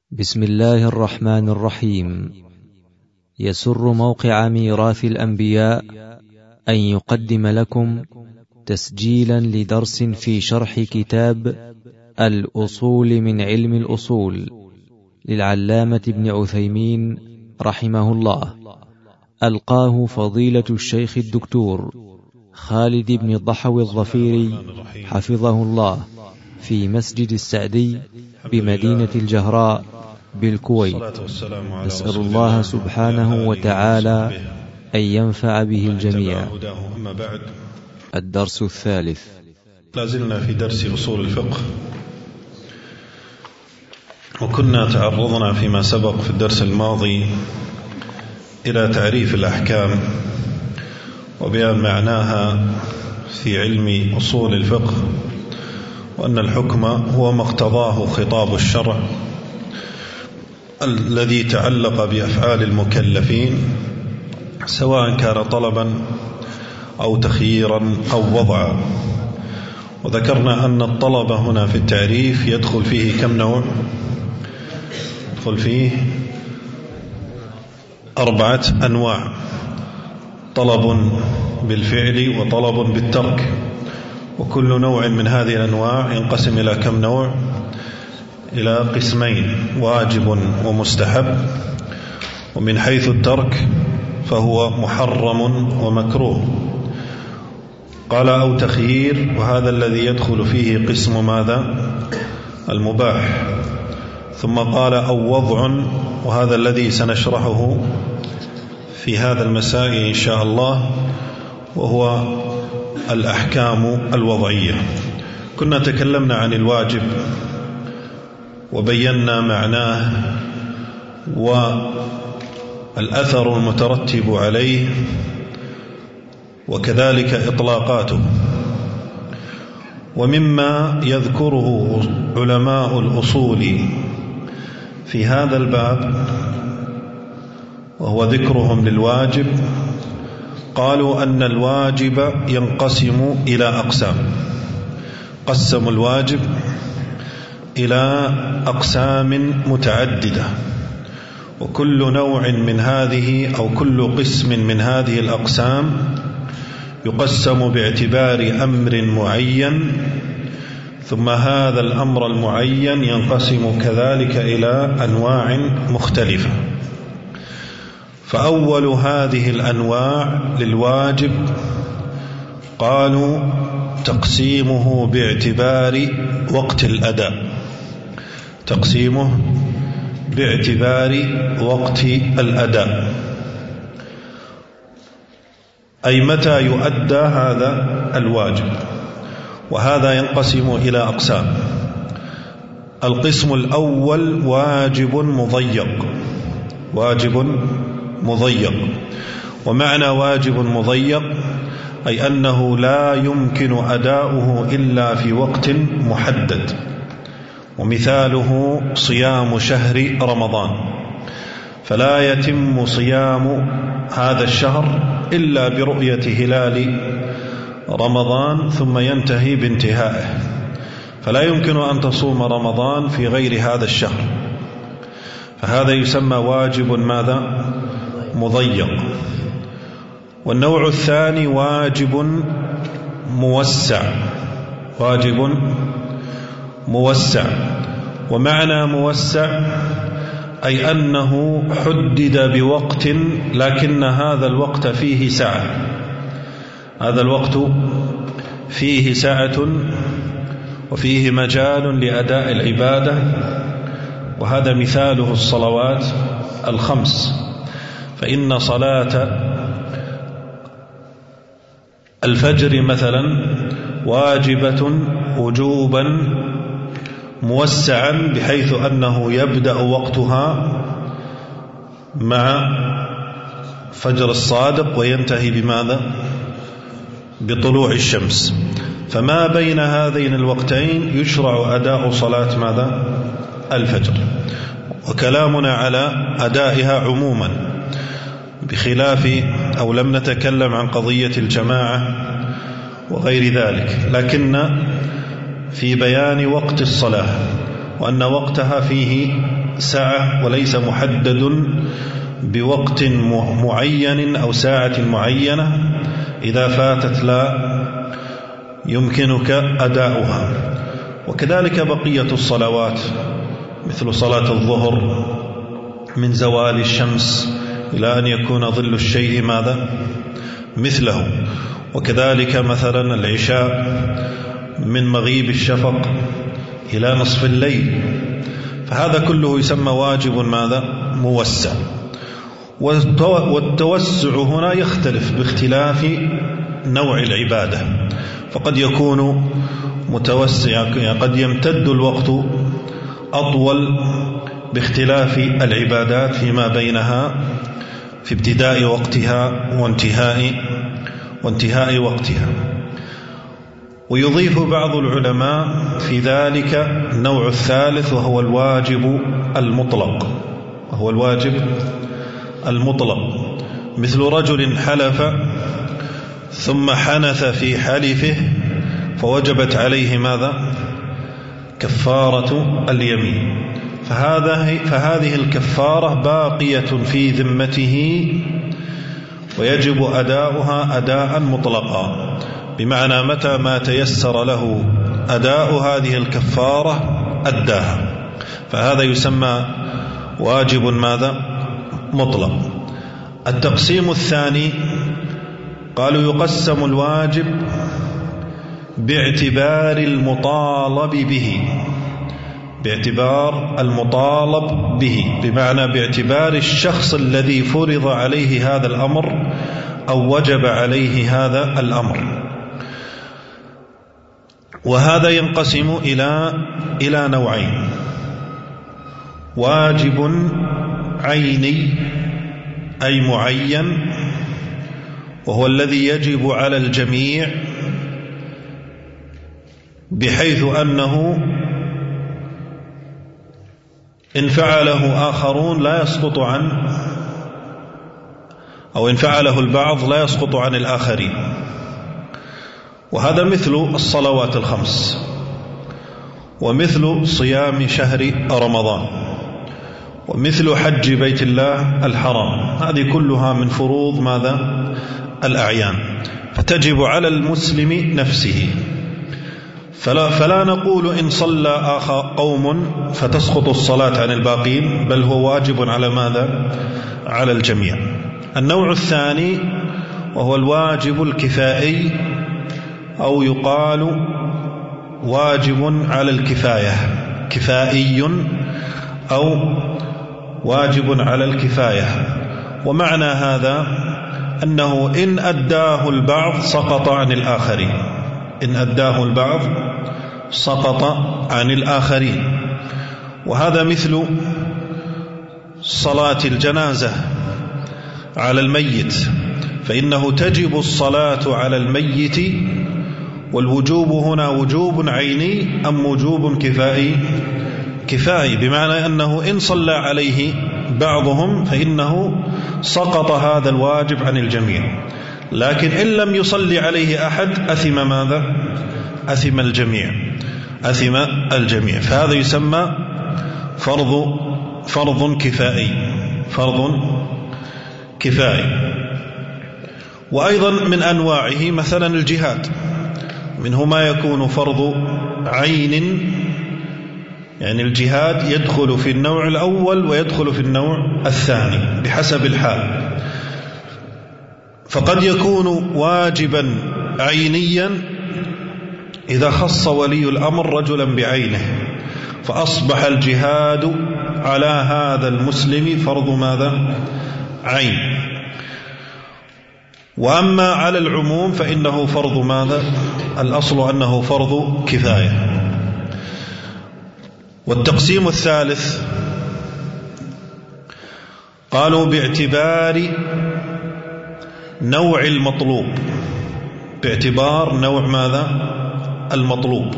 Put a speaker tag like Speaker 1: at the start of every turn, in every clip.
Speaker 1: بسم الله الرحمن الرحيم. يسر موقع ميراث الأنبياء أن يقدم لكم تسجيلا لدرس في شرح كتاب الأصول من علم الأصول للعلامة ابن عثيمين رحمه الله، ألقاه فضيلة الشيخ الدكتور خالد بن ضحوي الظفيري حفظه الله في مسجد السعدي بمدينة الجهراء بالكويت. نسأل الله سبحانه وتعالى أن ينفع به الجميع. الدرس الثالث.
Speaker 2: لازلنا في درس أصول الفقه، وكنا تعرضنا فيما سبق في الدرس الماضي إلى تعريف الأحكام وبيان معناها في علم أصول الفقه، وأن الحكم هو ما اقتضاه خطاب الشرع الذي تعلق بأفعال المكلفين، سواء كان طلبا أو تخييرا أو وضعا. وذكرنا أن الطلب هنا في التعريف يدخل فيه كم نوع؟ يدخل فيه 4 أنواع: طلب بالفعل وطلب بالترك، وكل نوع من هذه الأنواع ينقسم إلى كم نوع؟ إلى قسمين: واجب ومستحب، ومن حيث الترك فهو محرم ومكروه. قال أو تخيير، وهذا الذي يدخل فيه قسم ماذا؟ المباح. ثم قال أو وضع، وهذا الذي سنشرحه في هذا المساء إن شاء الله، وهو الأحكام الوضعية. كنا تكلمنا عن الواجب وبينا معناه والأثر المترتب عليه، وكذلك إطلاقاته. ومما يذكره علماء الأصول في هذا الباب وهو ذكرهم للواجب، قالوا أن الواجب ينقسم إلى أقسام. قسموا الواجب إلى أقسام متعددة، وكل نوع من هذه أو كل قسم من هذه الأقسام يقسم باعتبار أمر معين، ثم هذا الأمر المعين ينقسم كذلك إلى أنواع مختلفة. فأول هذه الأنواع للواجب قالوا تقسيمه باعتبار وقت الأداء. تقسيمه باعتبار وقت الأداء، أي متى يؤدى هذا الواجب. وهذا ينقسم إلى أقسام. القسم الأول واجب مضيق. واجب مضيق، ومعنى واجب مضيق أي أنه لا يمكن أداؤه إلا في وقت محدد، ومثاله صيام شهر رمضان، فلا يتم صيام هذا الشهر إلا برؤية هلال رمضان ثم ينتهي بانتهائه، فلا يمكن أن تصوم رمضان في غير هذا الشهر، فهذا يسمى واجب ماذا؟ مضيق. والنوع الثاني واجب موسع. واجب موسع، ومعنى موسع أي أنه حدد بوقت، لكن هذا الوقت فيه سعة. هذا الوقت فيه سعة وفيه مجال لأداء العبادة، وهذا مثاله الصلوات الخمس. فإن صلاة الفجر مثلا واجبة وجوبا موسعا، بحيث أنه يبدأ وقتها مع فجر الصادق وينتهي بماذا؟ بطلوع الشمس. فما بين هذين الوقتين يشرع أداء صلاة ماذا؟ الفجر. وكلامنا على أدائها عموما، بخلاف أو لم نتكلم عن قضية الجماعة وغير ذلك، لكن في بيان وقت الصلاة وأن وقتها فيه ساعة وليس محدد بوقت معين أو ساعة معينة، إذا فاتت لا يمكنك أداؤها. وكذلك بقية الصلوات مثل صلاة الظهر من زوال الشمس إلى أن يكون ظل الشيء ماذا مثله، وكذلك مثلا العشاء من مغيب الشفق إلى نصف الليل، فهذا كله يسمى واجب ماذا موسع. والتوسع هنا يختلف باختلاف نوع العبادة، فقد يكون متوسع، قد يمتد الوقت أطول باختلاف العبادات فيما بينها في ابتداء وقتها وانتهاء وقتها. ويضيف بعض العلماء في ذلك النوع الثالث وهو الواجب المطلق، مثل رجل حلف ثم حنث في حلفه فوجبت عليه ماذا كفارة اليمين، فهذه الكفارة باقية في ذمته ويجب أداؤها أداء مطلقا، بمعنى متى ما تيسر له أداء هذه الكفارة أداها، فهذا يسمى واجب ماذا مطلق. التقسيم الثاني قالوا يقسم الواجب باعتبار المطالب به، بمعنى باعتبار الشخص الذي فرض عليه هذا الأمر أو وجب عليه هذا الأمر. وهذا ينقسم إلى نوعين: واجب عيني أي معين، وهو الذي يجب على الجميع بحيث أنه إن فعله آخرون لا يسقط عنه، أو إن فعله البعض لا يسقط عن الآخرين، وهذا مثل الصلوات الخمس، ومثل صيام شهر رمضان، ومثل حج بيت الله الحرام، هذه كلها من فروض ماذا الأعيان، فتجب على المسلم نفسه. فلا نقول إن صلى قوم فتسقط الصلاة عن الباقين، بل هو واجب على ماذا على الجميع. النوع الثاني وهو الواجب الكفائي، أو يقال واجب على الكفاية، كفائي أو واجب على الكفاية. ومعنى هذا أنه إن أداه البعض سقط عن الآخرين، إن أداه البعض سقط عن الآخرين. وهذا مثل صلاة الجنازة على الميت، فإنه تجب الصلاة على الميت، والوجوب هنا وجوب عيني أم وجوب كفائي، بمعنى أنه إن صلى عليه بعضهم فإنه سقط هذا الواجب عن الجميع، لكن إن لم يصلي عليه أحد أثم ماذا أثم الجميع. فهذا يسمى فرض كفائي. وأيضا من أنواعه مثلا الجهاد، منه ما يكون فرض عين، يعني الجهاد يدخل في النوع الأول ويدخل في النوع الثاني بحسب الحال، فقد يكون واجبا عينيا إذا خص ولي الأمر رجلا بعينه، فأصبح الجهاد على هذا المسلم فرض ماذا عين. وأما على العموم فإنه فرض ماذا الأصل أنه فرض كفاية. والتقسيم الثالث قالوا باعتبار نوع المطلوب، باعتبار نوع ماذا المطلوب.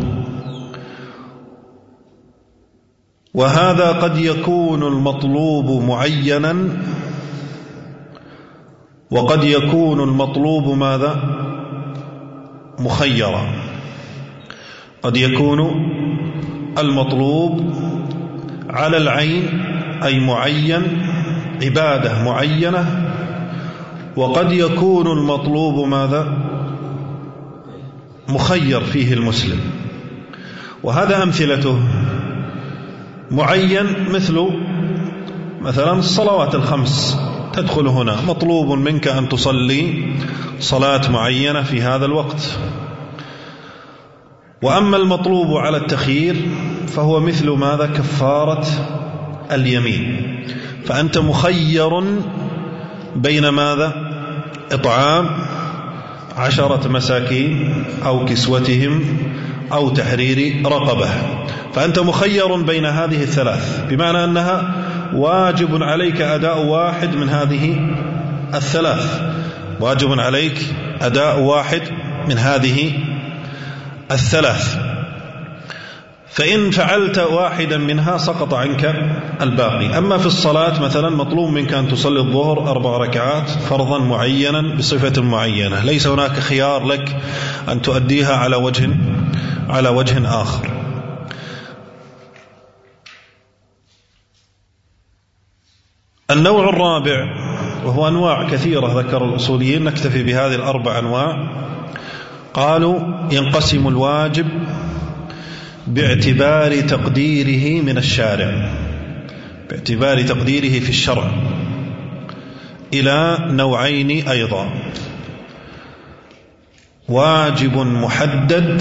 Speaker 2: وهذا قد يكون المطلوب معينا، وقد يكون المطلوب ماذا مخيرا. قد يكون المطلوب على العين أي معين، عبادة معينة، وقد يكون المطلوب ماذا؟ مخير فيه المسلم. وهذا أمثلته معين مثلا الصلوات الخمس تدخل هنا، مطلوب منك أن تصلي صلاة معينة في هذا الوقت. وأما المطلوب على التخيير فهو مثل ماذا؟ كفارة اليمين. فأنت مخير بين ماذا؟ إطعام 10 مساكين أو كسوتهم أو تحرير رقبة. فأنت مخير بين هذه الثلاث، بمعنى أنها واجب عليك أداء واحد من هذه الثلاث، واجب عليك أداء واحد من هذه الثلاث. فإن فعلت واحدا منها سقط عنك الباقي. أما في الصلاة مثلا مطلوب منك أن تصلي الظهر 4 ركعات فرضا معينا بصفة معينة، ليس هناك خيار لك أن تؤديها على وجه آخر. النوع الرابع، وهو أنواع كثيرة ذكر الأصوليين، نكتفي بهذه ال4 أنواع. قالوا ينقسم الواجب باعتبار تقديره من الشارع، باعتبار تقديره في الشرع، إلى نوعين أيضا: واجب محدد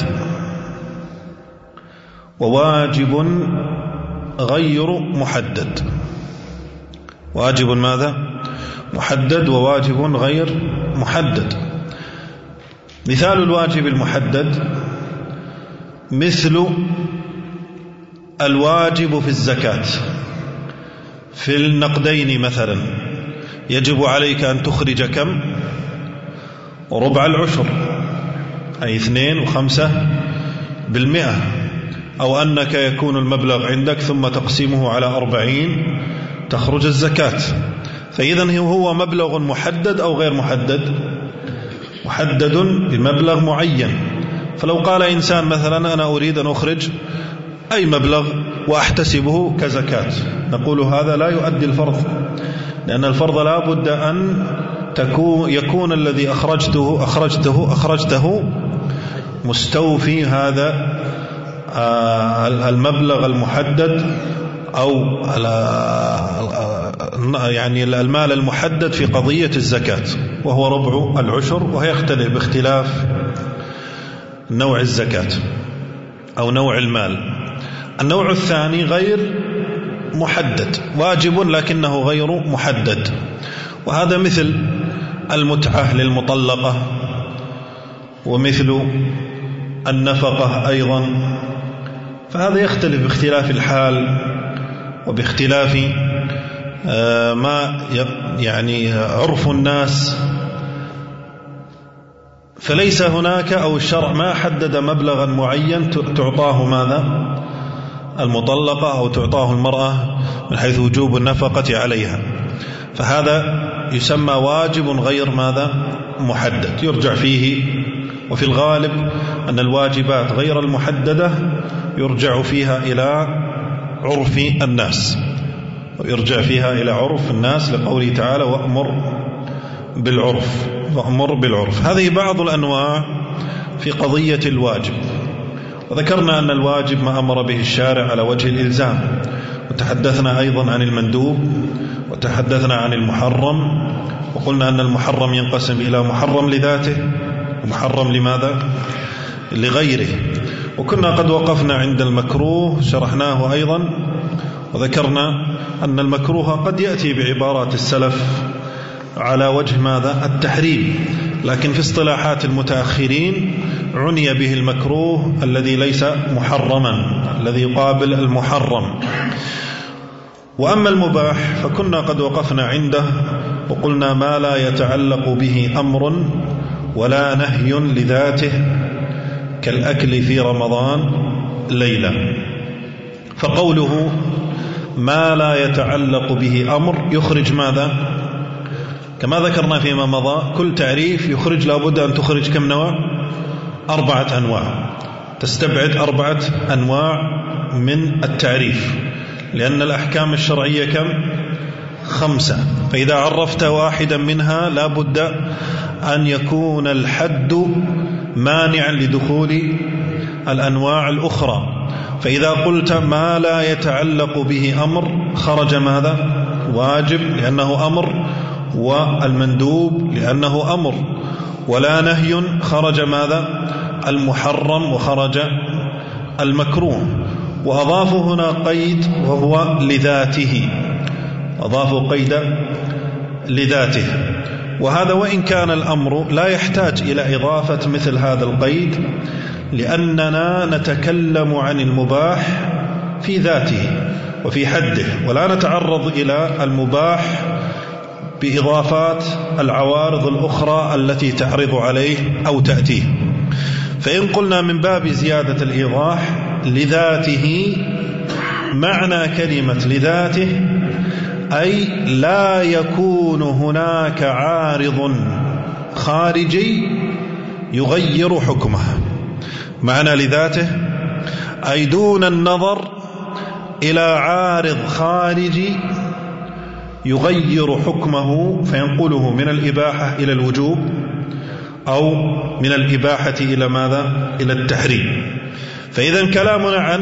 Speaker 2: وواجب غير محدد. واجب ماذا؟ محدد وواجب غير محدد. مثال الواجب المحدد مثل الواجب في الزكاة. في النقدين مثلا يجب عليك أن تخرج كم؟ ربع العشر، أي 2.5%، أو أنك يكون المبلغ عندك ثم تقسمه على 40 تخرج الزكاة. فإذا هو مبلغ محدد أو غير محدد؟ محدد بمبلغ معين. فلو قال إنسان مثلا أنا أريد أن أخرج أي مبلغ وأحتسبه كزكاة، نقول هذا لا يؤدي الفرض، لأن الفرض لا بد أن يكون الذي أخرجته مستوفي هذا المبلغ المحدد، أو يعني المال المحدد في قضية الزكاة، وهو ربع العشر، ويختلف باختلاف نوع الزكاة أو نوع المال. النوع الثاني غير محدد، واجب لكنه غير محدد، وهذا مثل المتعة للمطلقة، ومثل النفقة أيضا. فهذا يختلف باختلاف الحال وباختلاف ما يعني عرف الناس. فليس هناك، أو الشرع ما حدد مبلغا معين تعطاه ماذا؟ المطلقة، أو تعطاه المرأة من حيث وجوب النفقة عليها. فهذا يسمى واجب غير ماذا؟ محدد، يرجع فيه. وفي الغالب أن الواجبات غير المحددة يرجع فيها إلى عرف الناس، ويرجع فيها إلى عرف الناس، لقوله تعالى وأمر بالعرف. هذه بعض الأنواع في قضية الواجب. وذكرنا أن الواجب ما أمر به الشارع على وجه الإلزام، وتحدثنا أيضا عن المندوب، وتحدثنا عن المحرم، وقلنا أن المحرم ينقسم إلى محرم لذاته ومحرم لماذا؟ لغيره. وكنا قد وقفنا عند المكروه، شرحناه أيضا، وذكرنا أن المكروه قد يأتي بعبارات السلف على وجه ماذا؟ التحريم، لكن في اصطلاحات المتأخرين عني به المكروه الذي ليس محرما، الذي يقابل المحرم. وأما المباح فكنا قد وقفنا عنده وقلنا ما لا يتعلق به أمر ولا نهي لذاته، كالأكل في رمضان ليلة. فقوله ما لا يتعلق به أمر يخرج ماذا؟ كما ذكرنا فيما مضى، كل تعريف يخرج لابد أن تخرج كم نوع؟ 4 أنواع، تستبعد 4 أنواع من التعريف، لأن الأحكام الشرعية كم؟ 5. فإذا عرفت واحدا منها لا بد أن يكون الحد مانعا لدخول الأنواع الأخرى. فإذا قلت ما لا يتعلق به أمر خرج ماذا؟ واجب لأنه أمر، والمندوب لأنه أمر، ولا نهي خرج ماذا؟ المحرم، وخرج المكروه. وأضافوا هنا قيد وهو لذاته، أضافوا قيد لذاته. وهذا وإن كان الأمر لا يحتاج إلى إضافة مثل هذا القيد، لأننا نتكلم عن المباح في ذاته وفي حده، ولا نتعرض إلى المباح بإضافات العوارض الأخرى التي تعرض عليه أو تأتيه. فإن قلنا من باب زيادة الإيضاح لذاته، معنى كلمة لذاته أي لا يكون هناك عارض خارجي يغير حكمه. معنى لذاته أي دون النظر إلى عارض خارجي يغير حكمه فينقله من الإباحة إلى الوجوب، أو من الإباحة إلى ماذا؟ إلى التحريم. فإذا كلامنا عن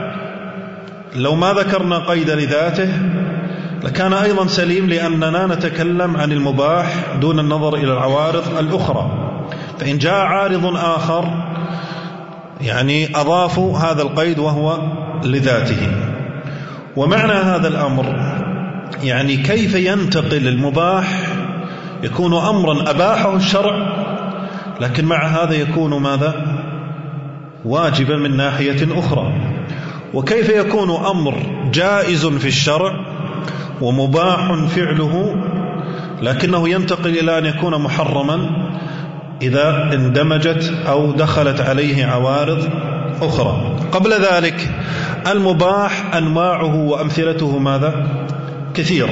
Speaker 2: لو ما ذكرنا قيد لذاته لكان أيضا سليم، لأننا نتكلم عن المباح دون النظر إلى العوارض الأخرى. فإن جاء عارض آخر يعني أضافوا هذا القيد وهو لذاته. ومعنى هذا الأمر يعني كيف ينتقل المباح، يكون أمرا أباحه الشرع لكن مع هذا يكون ماذا؟ واجبا من ناحية أخرى. وكيف يكون أمر جائز في الشرع ومباح فعله لكنه ينتقل إلى أن يكون محرما إذا اندمجت أو دخلت عليه عوارض أخرى. قبل ذلك المباح أنواعه وأمثلته ماذا؟ كثيرة.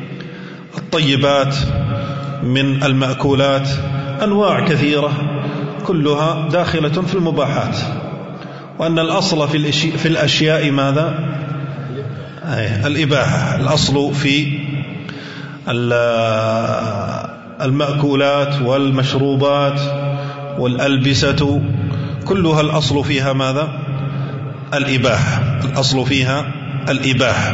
Speaker 2: الطيبات من المأكولات أنواع كثيرة كلها داخلة في المباحات، وأن الأصل في الأشياء ماذا؟ الإباحة. الأصل في المأكولات والمشروبات والألبسة كلها الأصل فيها ماذا؟ الإباحة. الأصل فيها الإباحة.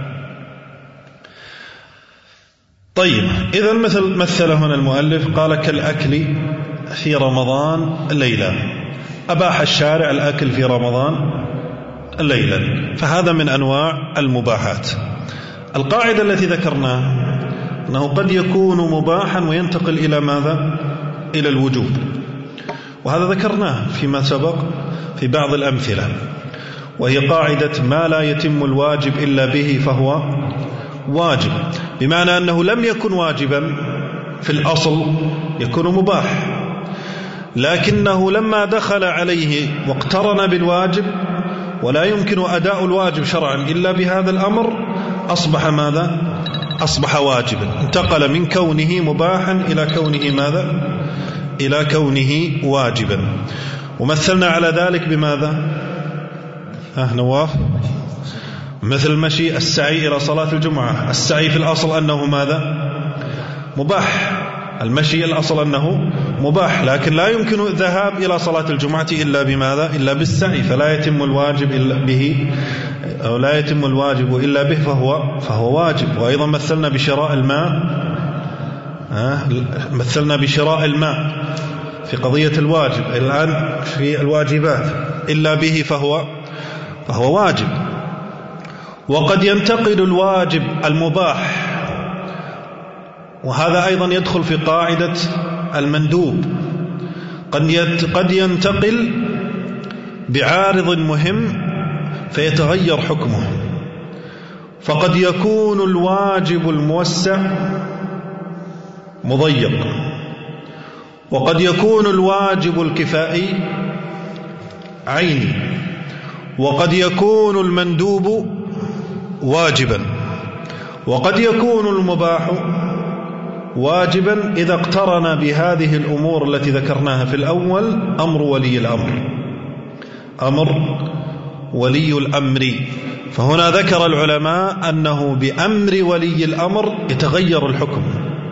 Speaker 2: طيب، إذا مثل هنا المؤلف قال كالأكل في رمضان ليلا، أباح الشارع الأكل في رمضان ليلا، فهذا من أنواع المباحات. القاعدة التي ذكرناها أنه قد يكون مباحا وينتقل إلى ماذا؟ إلى الوجوب، وهذا ذكرناه فيما سبق في بعض الأمثلة، وهي قاعدة ما لا يتم الواجب إلا به فهو واجب، بمعنى أنه لم يكن واجبا في الأصل يكون مباح، لكنه لما دخل عليه واقترن بالواجب ولا يمكن أداء الواجب شرعا إلا بهذا الأمر أصبح ماذا؟ أصبح واجبا، انتقل من كونه مباحا إلى كونه ماذا؟ إلى كونه واجبا. ومثلنا على ذلك بماذا؟ نواف، مثل المشي، السعي إلى صلاة الجمعة. السعي في الأصل أنه ماذا؟ مباح. المشي الأصل أنه مباح، لكن لا يمكن الذهاب إلى صلاة الجمعة إلا بماذا؟ إلا بالسعي، فلا يتم الواجب إلا به، أو لا يتم الواجب إلا به فهو واجب. وأيضا مثلنا بشراء الماء، مثلنا بشراء الماء في قضية الواجب. الآن في الواجبات إلا به فهو واجب. وقد ينتقل الواجب المباح، وهذا أيضا يدخل في قاعدة المندوب، قد ينتقل بعارض مهم فيتغير حكمه، فقد يكون الواجب الموسع مضيق، وقد يكون الواجب الكفائي عيني، وقد يكون المندوب واجبا، وقد يكون المباح واجبا إذا اقترن بهذه الأمور التي ذكرناها في الأول أمر ولي الأمر. أمر ولي الأمر فهنا ذكر العلماء أنه بأمر ولي الأمر يتغير الحكم،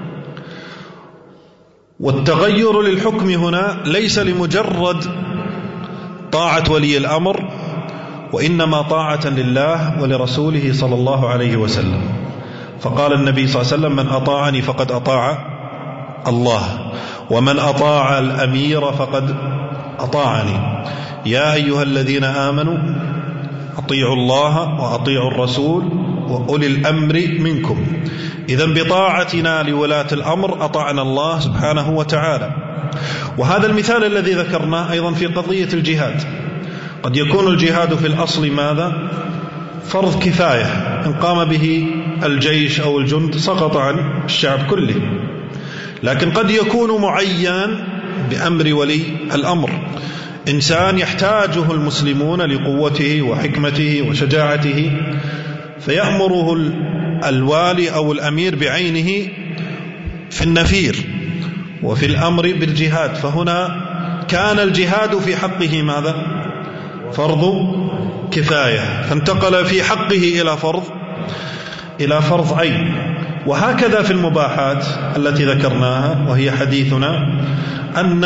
Speaker 2: والتغير للحكم هنا ليس لمجرد طاعة ولي الأمر، وإنما طاعة لله ولرسوله صلى الله عليه وسلم. فقال النبي صلى الله عليه وسلم: من أطاعني فقد أطاع الله، ومن أطاع الأمير فقد أطاعني. يا أيها الذين آمنوا أطيعوا الله وأطيعوا الرسول وأولي الأمر منكم. إذن بطاعتنا لولاة الأمر أطعنا الله سبحانه وتعالى. وهذا المثال الذي ذكرناه أيضا في قضية الجهاد. قد يكون الجهاد في الأصل ماذا؟ فرض كفاية، إن قام به الجيش أو الجند سقط عن الشعب كله، لكن قد يكون معينا بأمر ولي الأمر، إنسان يحتاجه المسلمون لقوته وحكمته وشجاعته، فيأمره الوالي أو الأمير بعينه في النفير وفي الأمر بالجهاد. فهنا كان الجهاد في حقه ماذا؟ فرض كفاية، فانتقل في حقه إلى فرض عين. وهكذا في المباحات التي ذكرناها وهي حديثنا، أن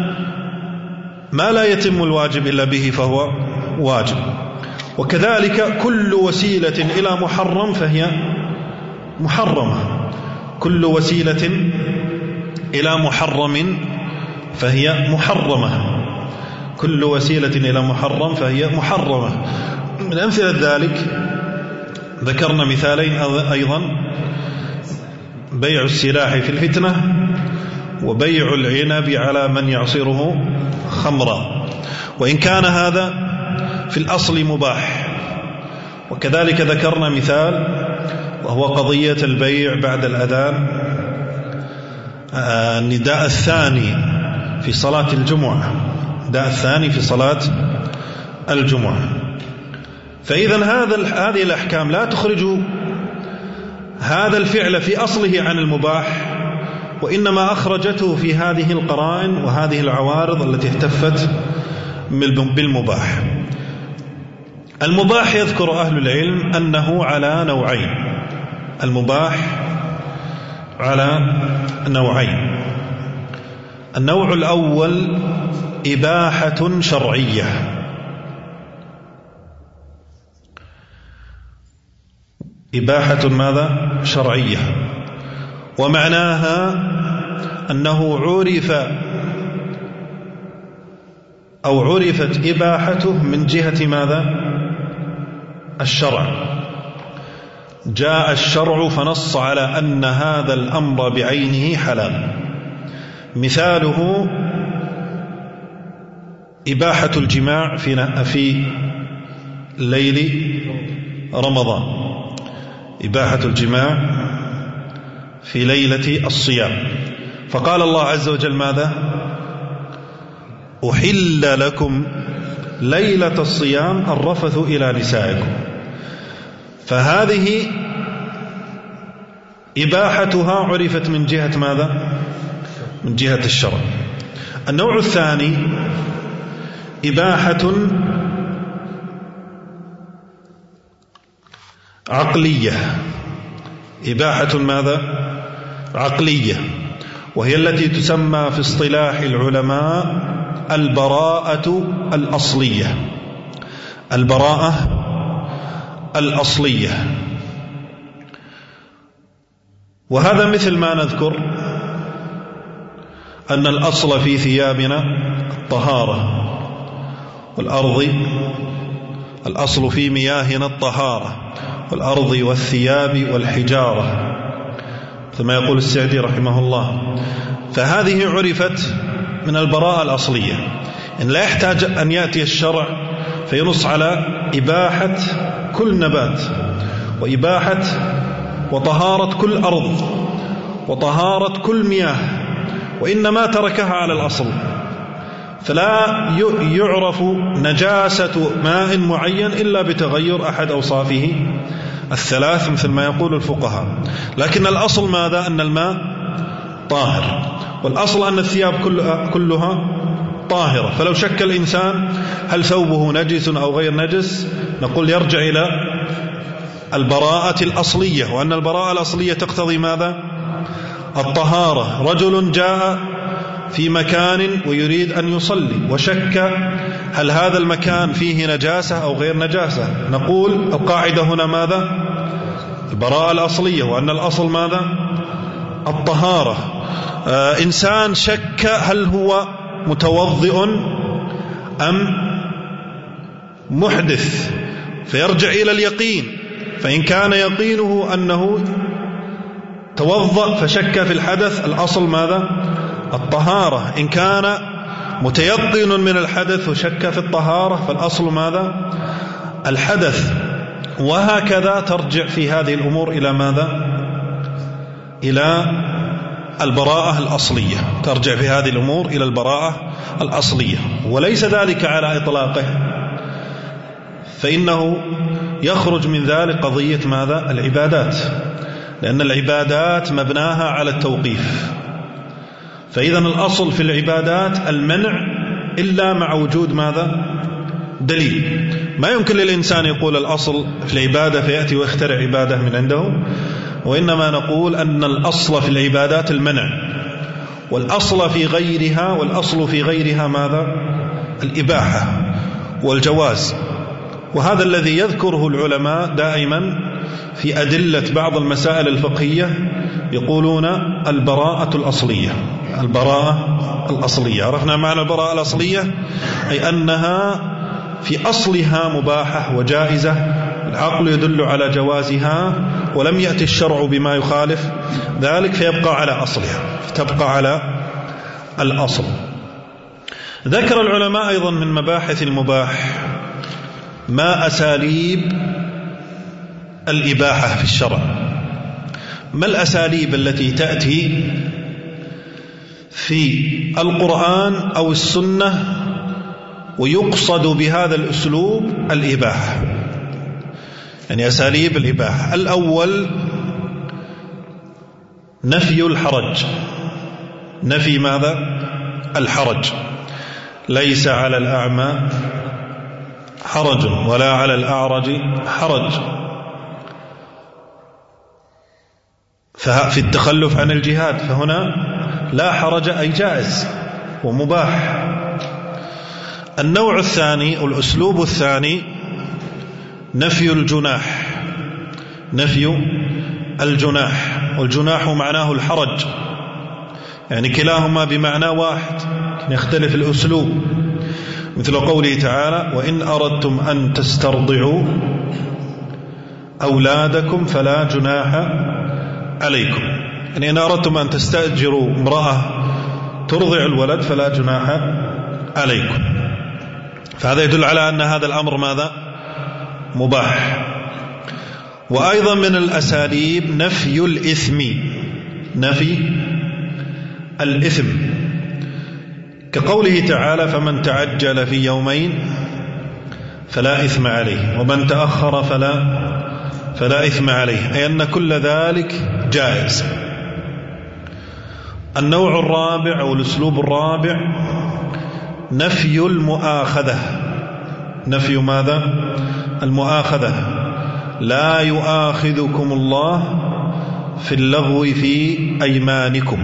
Speaker 2: ما لا يتم الواجب إلا به فهو واجب. وكذلك كل وسيلة إلى محرم فهي محرمة، كل وسيلة إلى محرم فهي محرمة، كل وسيلة إلى محرم فهي محرمة. من أمثلة ذلك ذكرنا مثالين أيضا: بيع السلاح في الفتنة، وبيع العنب على من يعصره خمرا، وإن كان هذا في الأصل مباح. وكذلك ذكرنا مثال وهو قضية البيع بعد الأذان، النداء الثاني في صلاة الجمعة، النداء الثاني في صلاة الجمعة. فإذا هذه الأحكام لا تخرج هذا الفعل في أصله عن المباح، وإنما أخرجته في هذه القرائن وهذه العوارض التي اهتفت بالمباح. المباح يذكر أهل العلم أنه على نوعين، المباح على نوعين. النوع الأول إباحة شرعية، إباحة ماذا؟ شرعية، ومعناها أنه عرف أو عرفت إباحته من جهة ماذا؟ الشرع. جاء الشرع فنص على أن هذا الأمر بعينه حلال. مثاله إباحة الجماع في ليل رمضان، إباحة الجماع في ليلة الصيام. فقال الله عز وجل ماذا؟ أحل لكم ليلة الصيام الرفث إلى نسائكم. فهذه إباحتها عرفت من جهة ماذا؟ من جهة الشرع. النوع الثاني إباحة عقلية، إباحة ماذا؟ عقلية، وهي التي تسمى في اصطلاح العلماء البراءة الأصلية، البراءة الأصلية. وهذا مثل ما نذكر أن الأصل في ثيابنا الطهارة، والأرض الأصل في مياهنا الطهارة، والأرض والثياب والحجارة، كما يقول السعدي رحمه الله. فهذه عرفت من البراءة الأصلية، إن لا يحتاج أن يأتي الشرع فينص على إباحة كل نبات، وإباحة وطهارة كل أرض، وطهارة كل مياه، وإنما تركها على الأصل. فلا يعرف نجاسة ماء معين إلا بتغير أحد أوصافه الثلاث مثل ما يقول الفقهاء. لكن الأصل ماذا؟ أن الماء طاهر، والأصل أن الثياب كلها طاهرة. فلو شك الإنسان هل ثوبه نجس أو غير نجس، نقول يرجع إلى البراءة الأصلية، وأن البراءة الأصلية تقتضي ماذا؟ الطهارة. رجل جاء في مكان ويريد أن يصلي وشك هل هذا المكان فيه نجاسة أو غير نجاسة، نقول القاعدة هنا ماذا؟ البراءة الأصلية، وأن الأصل ماذا؟ الطهارة. إنسان شك هل هو متوضئ أم محدث، فيرجع إلى اليقين، فإن كان يقينه أنه توضأ فشك في الحدث، الأصل ماذا؟ الطهارة. إن كان متيقن من الحدث وشك في الطهارة فالأصل ماذا؟ الحدث. وهكذا ترجع في هذه الأمور إلى ماذا؟ إلى البراءة الأصلية، ترجع في هذه الأمور إلى البراءة الأصلية. وليس ذلك على إطلاقه، فإنه يخرج من ذلك قضية ماذا؟ العبادات، لأن العبادات مبناها على التوقيف، فإذا الأصل في العبادات المنع إلا مع وجود ماذا؟ دليل. ما يمكن للإنسان يقول الأصل في العبادة فيأتي ويخترع عبادة من عنده، وإنما نقول أن الأصل في العبادات المنع، والأصل في غيرها ماذا؟ الإباحة والجواز. وهذا الذي يذكره العلماء دائما في أدلة بعض المسائل الفقهية، يقولون البراءة الأصلية. البراءة الأصلية، عرفنا معنى البراءة الأصلية، أي أنها في أصلها مباحة وجائزة، العقل يدل على جوازها ولم يأتي الشرع بما يخالف ذلك، فيبقى على أصلها، فتبقى على الأصل. ذكر العلماء أيضا من مباحث المباح ما أساليب الإباحة في الشرع. ما الأساليب التي تأتي في القرآن أو السنة ويقصد بهذا الأسلوب الإباحة؟ يعني أساليب الإباحة. الأول نفي الحرج. نفي ماذا؟ الحرج. ليس على الأعمى حرج ولا على الأعرج حرج في التخلف عن الجهاد، فهنا لا حرج أي جائز ومباح. النوع الثاني، الأسلوب الثاني، نفي الجناح. نفي الجناح، والجناح معناه الحرج، يعني كلاهما بمعنى واحد، يختلف الأسلوب، مثل قوله تعالى: وإن أردتم أن تسترضعوا أولادكم فلا جناح عليكم. يعني إن أردتم أن تستأجروا امرأة ترضع الولد فلا جناح عليكم. فهذا يدل على أن هذا الأمر ماذا؟ مباح. وأيضا من الأساليب نفي الإثم. نفي الإثم، كقوله تعالى: فمن تعجل في يومين فلا إثم عليه ومن تأخر فلا إثم عليه، أي أن كل ذلك جائز. النوع الرابع أو الأسلوب الرابع نفي المؤاخذة. نفي ماذا؟ المؤاخذة. لا يؤاخذكم الله في اللغو في أيمانكم.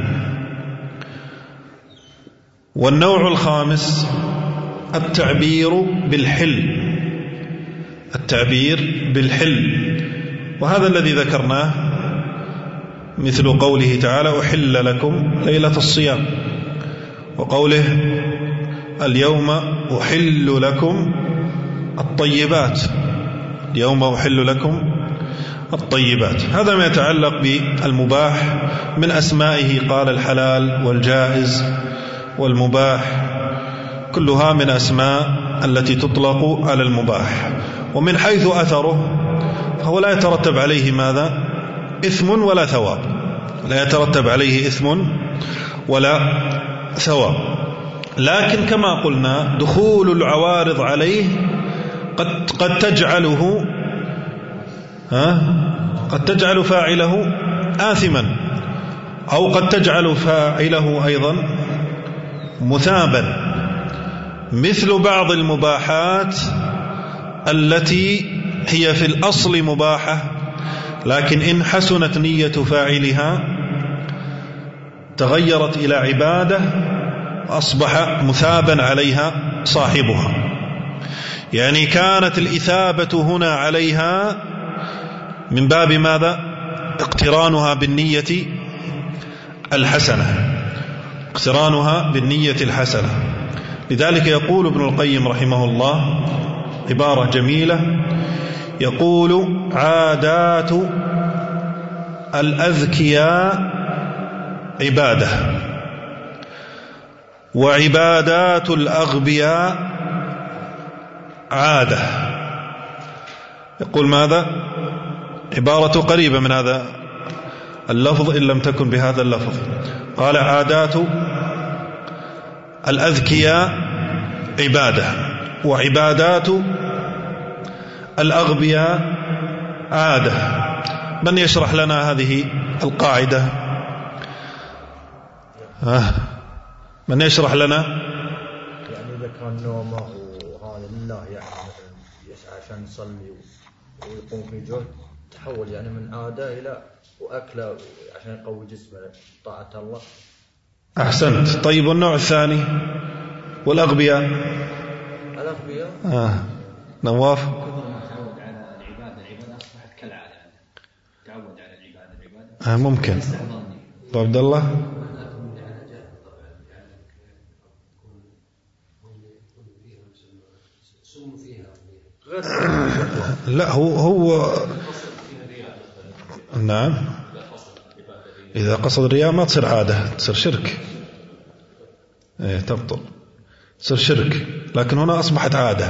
Speaker 2: والنوع الخامس التعبير بالحل. التعبير بالحل، وهذا الذي ذكرناه، مثل قوله تعالى: أحل لكم ليلة الصيام، وقوله: اليوم أحل لكم الطيبات. اليوم أحل لكم الطيبات. هذا ما يتعلق بالمباح من أسمائه، قال الحلال والجائز والمباح، كلها من أسماء التي تطلق على المباح. ومن حيث أثره فهو لا يترتب عليه ماذا؟ إثم ولا ثواب. لا يترتب عليه إثم ولا ثواب، لكن كما قلنا دخول العوارض عليه قد تجعل فاعله آثما، أو قد تجعل فاعله أيضا مثابا، مثل بعض المباحات التي هي في الأصل مباحة لكن إن حسنت نية فاعلها تغيرت إلى عبادة أصبح مثابا عليها صاحبها. يعني كانت الإثابة هنا عليها من باب ماذا؟ اقترانها بالنية الحسنة، اقترانها بالنية الحسنة. لذلك يقول ابن القيم رحمه الله عبارة جميلة، يقول: عادات الأذكياء عبادة، وعبادات الأغبياء عادة. يقول ماذا؟ عبارة قريبة من هذا اللفظ إن لم تكن بهذا اللفظ. قال: عادات الأذكياء عبادة، وعبادات الأغبياء عادة. من يشرح لنا هذه القاعدة؟ من يشرح لنا؟
Speaker 3: يعني إذا كان نومه وهذا لله، يعني مثلا يسعى عشان يصلي ويقوم في جهد، تحول يعني من عادة إلى وأكله عشان يقوي جسمه طاعة الله.
Speaker 2: أحسنت. طيب، والنوع الثاني والأغبياء؟
Speaker 3: الأغبياء
Speaker 2: نواف؟
Speaker 4: تعود على العبادة أصبحت كالعادة، تعود على العبادة
Speaker 2: ممكن. عبد الله؟ لا، هو نعم، إذا قصد الرياء ما تصير عادة، تصير شرك. تبطل، تصير شرك، لكن هنا أصبحت عادة.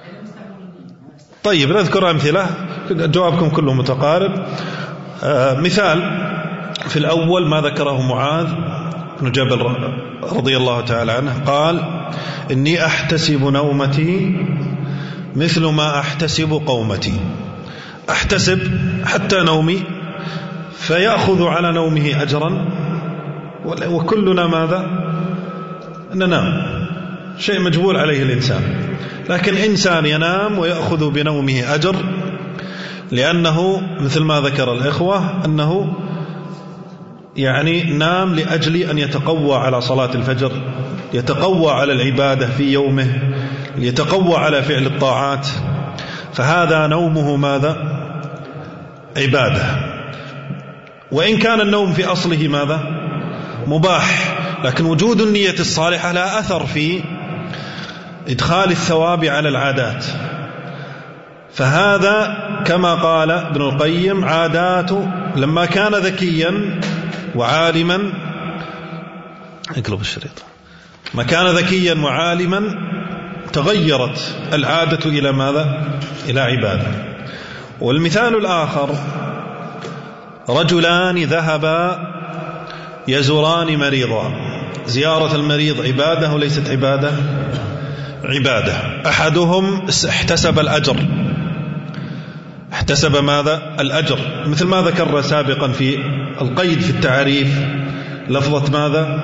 Speaker 2: طيب، نذكر أمثلة، جوابكم كله متقارب. مثال في الأول ما ذكره معاذ بن جبل رضي الله تعالى عنه، قال: إني أحتسب نومتي مثل ما أحتسب قومتي. أحتسب حتى نومي، فيأخذ على نومه أجرا، وكلنا ماذا؟ ننام، شيء مجبول عليه الإنسان. لكن إنسان ينام ويأخذ بنومه أجر، لأنه مثل ما ذكر الإخوة أنه يعني نام لأجل أن يتقوى على صلاة الفجر، يتقوى على العبادة في يومه، يتقوى على فعل الطاعات، فهذا نومه ماذا؟ عبادة. وإن كان النوم في أصله ماذا؟ مباح، لكن وجود النية الصالحة لا أثر في إدخال الثواب على العادات. فهذا كما قال ابن القيم: عادات لما كان ذكيا وعالما، اقلب الشريط، ما كان ذكيا وعالما تغيرت العادة إلى ماذا؟ إلى عبادة. والمثال الآخر: رجلان ذهبا يزوران مريضا. زيارة المريض عبادة وليست عبادة؟ عبادة. أحدهم احتسب الأجر، احتسب ماذا؟ الأجر، مثل ما ذكرنا سابقا في القيد في التعريف، لفظة ماذا؟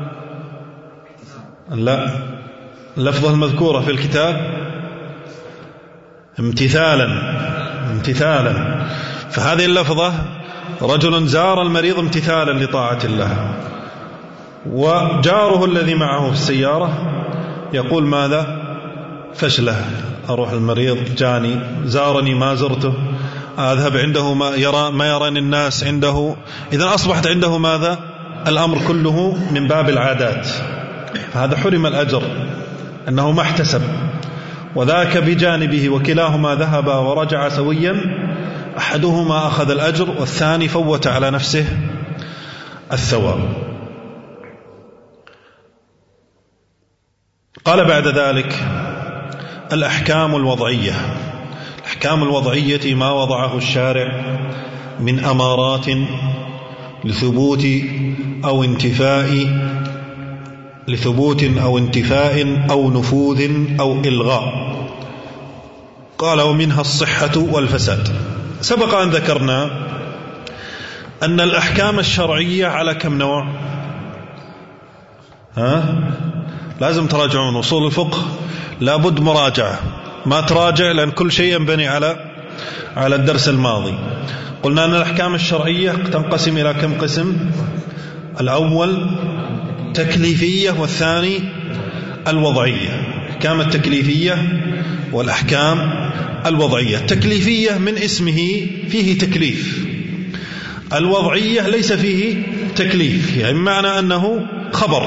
Speaker 2: لا، اللفظة المذكورة في الكتاب امتثالا. فهذه اللفظة: رجل زار المريض امتثالا لطاعة الله، وجاره الذي معه في السيارة يقول ماذا؟ فشله، أروح المريض جاني، زارني ما زرته، أذهب عنده ما يراني الناس عنده. إذن أصبحت عنده ماذا؟ الأمر كله من باب العادات، فهذا حرم الأجر أنه ما احتسب، وذاك بجانبه، وكلاهما ذهبا ورجع سويا، أحدهما أخذ الأجر والثاني فوت على نفسه الثواب. قال بعد ذلك: الأحكام الوضعية. الأحكام الوضعية ما وضعه الشارع من أمارات لثبوت أو انتفاء أو نفوذ أو إلغاء. قال: ومنها الصحة والفساد. سبق أن ذكرنا أن الأحكام الشرعية على كم نوع؟ لازم تراجعون أصول الفقه، لابد مراجعة، ما تراجع لأن كل شيء ينبني على الدرس الماضي. قلنا أن الأحكام الشرعية تنقسم إلى كم قسم؟ الأول تكليفية والثاني الوضعية. الأحكام التكليفية والأحكام الوضعية. التكليفية من اسمه فيه تكليف، الوضعية ليس فيه تكليف، يعني معنى أنه خبر.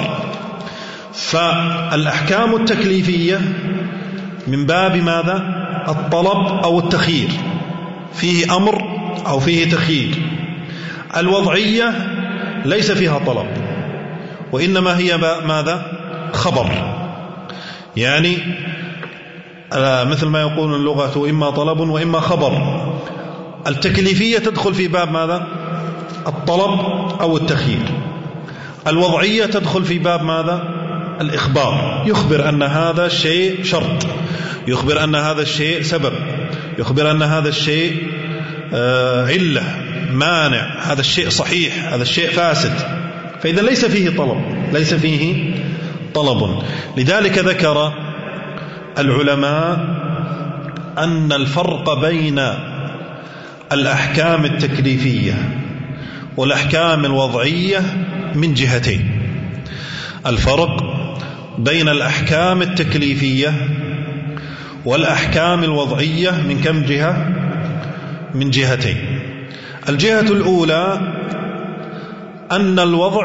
Speaker 2: فالأحكام التكليفية من باب ماذا؟ الطلب أو التخيير، فيه أمر أو فيه تخيير. الوضعية ليس فيها طلب وإنما هي ماذا؟ خبر، يعني مثل ما يقول اللغة إما طلب وإما خبر. التكليفية تدخل في باب ماذا؟ الطلب أو التخيير. الوضعية تدخل في باب ماذا؟ الإخبار، يخبر أن هذا الشيء شرط، يخبر أن هذا الشيء سبب، يخبر أن هذا الشيء علة مانع، هذا الشيء صحيح، هذا الشيء فاسد. فإذا ليس فيه طلب، ليس فيه طلب. لذلك ذكر العلماء أن الفرق بين الأحكام التكليفية والأحكام الوضعية من جهتين. الفرق بين الأحكام التكليفية والأحكام الوضعية من كم جهة؟ من جهتين. الجهة الأولى أن الوضع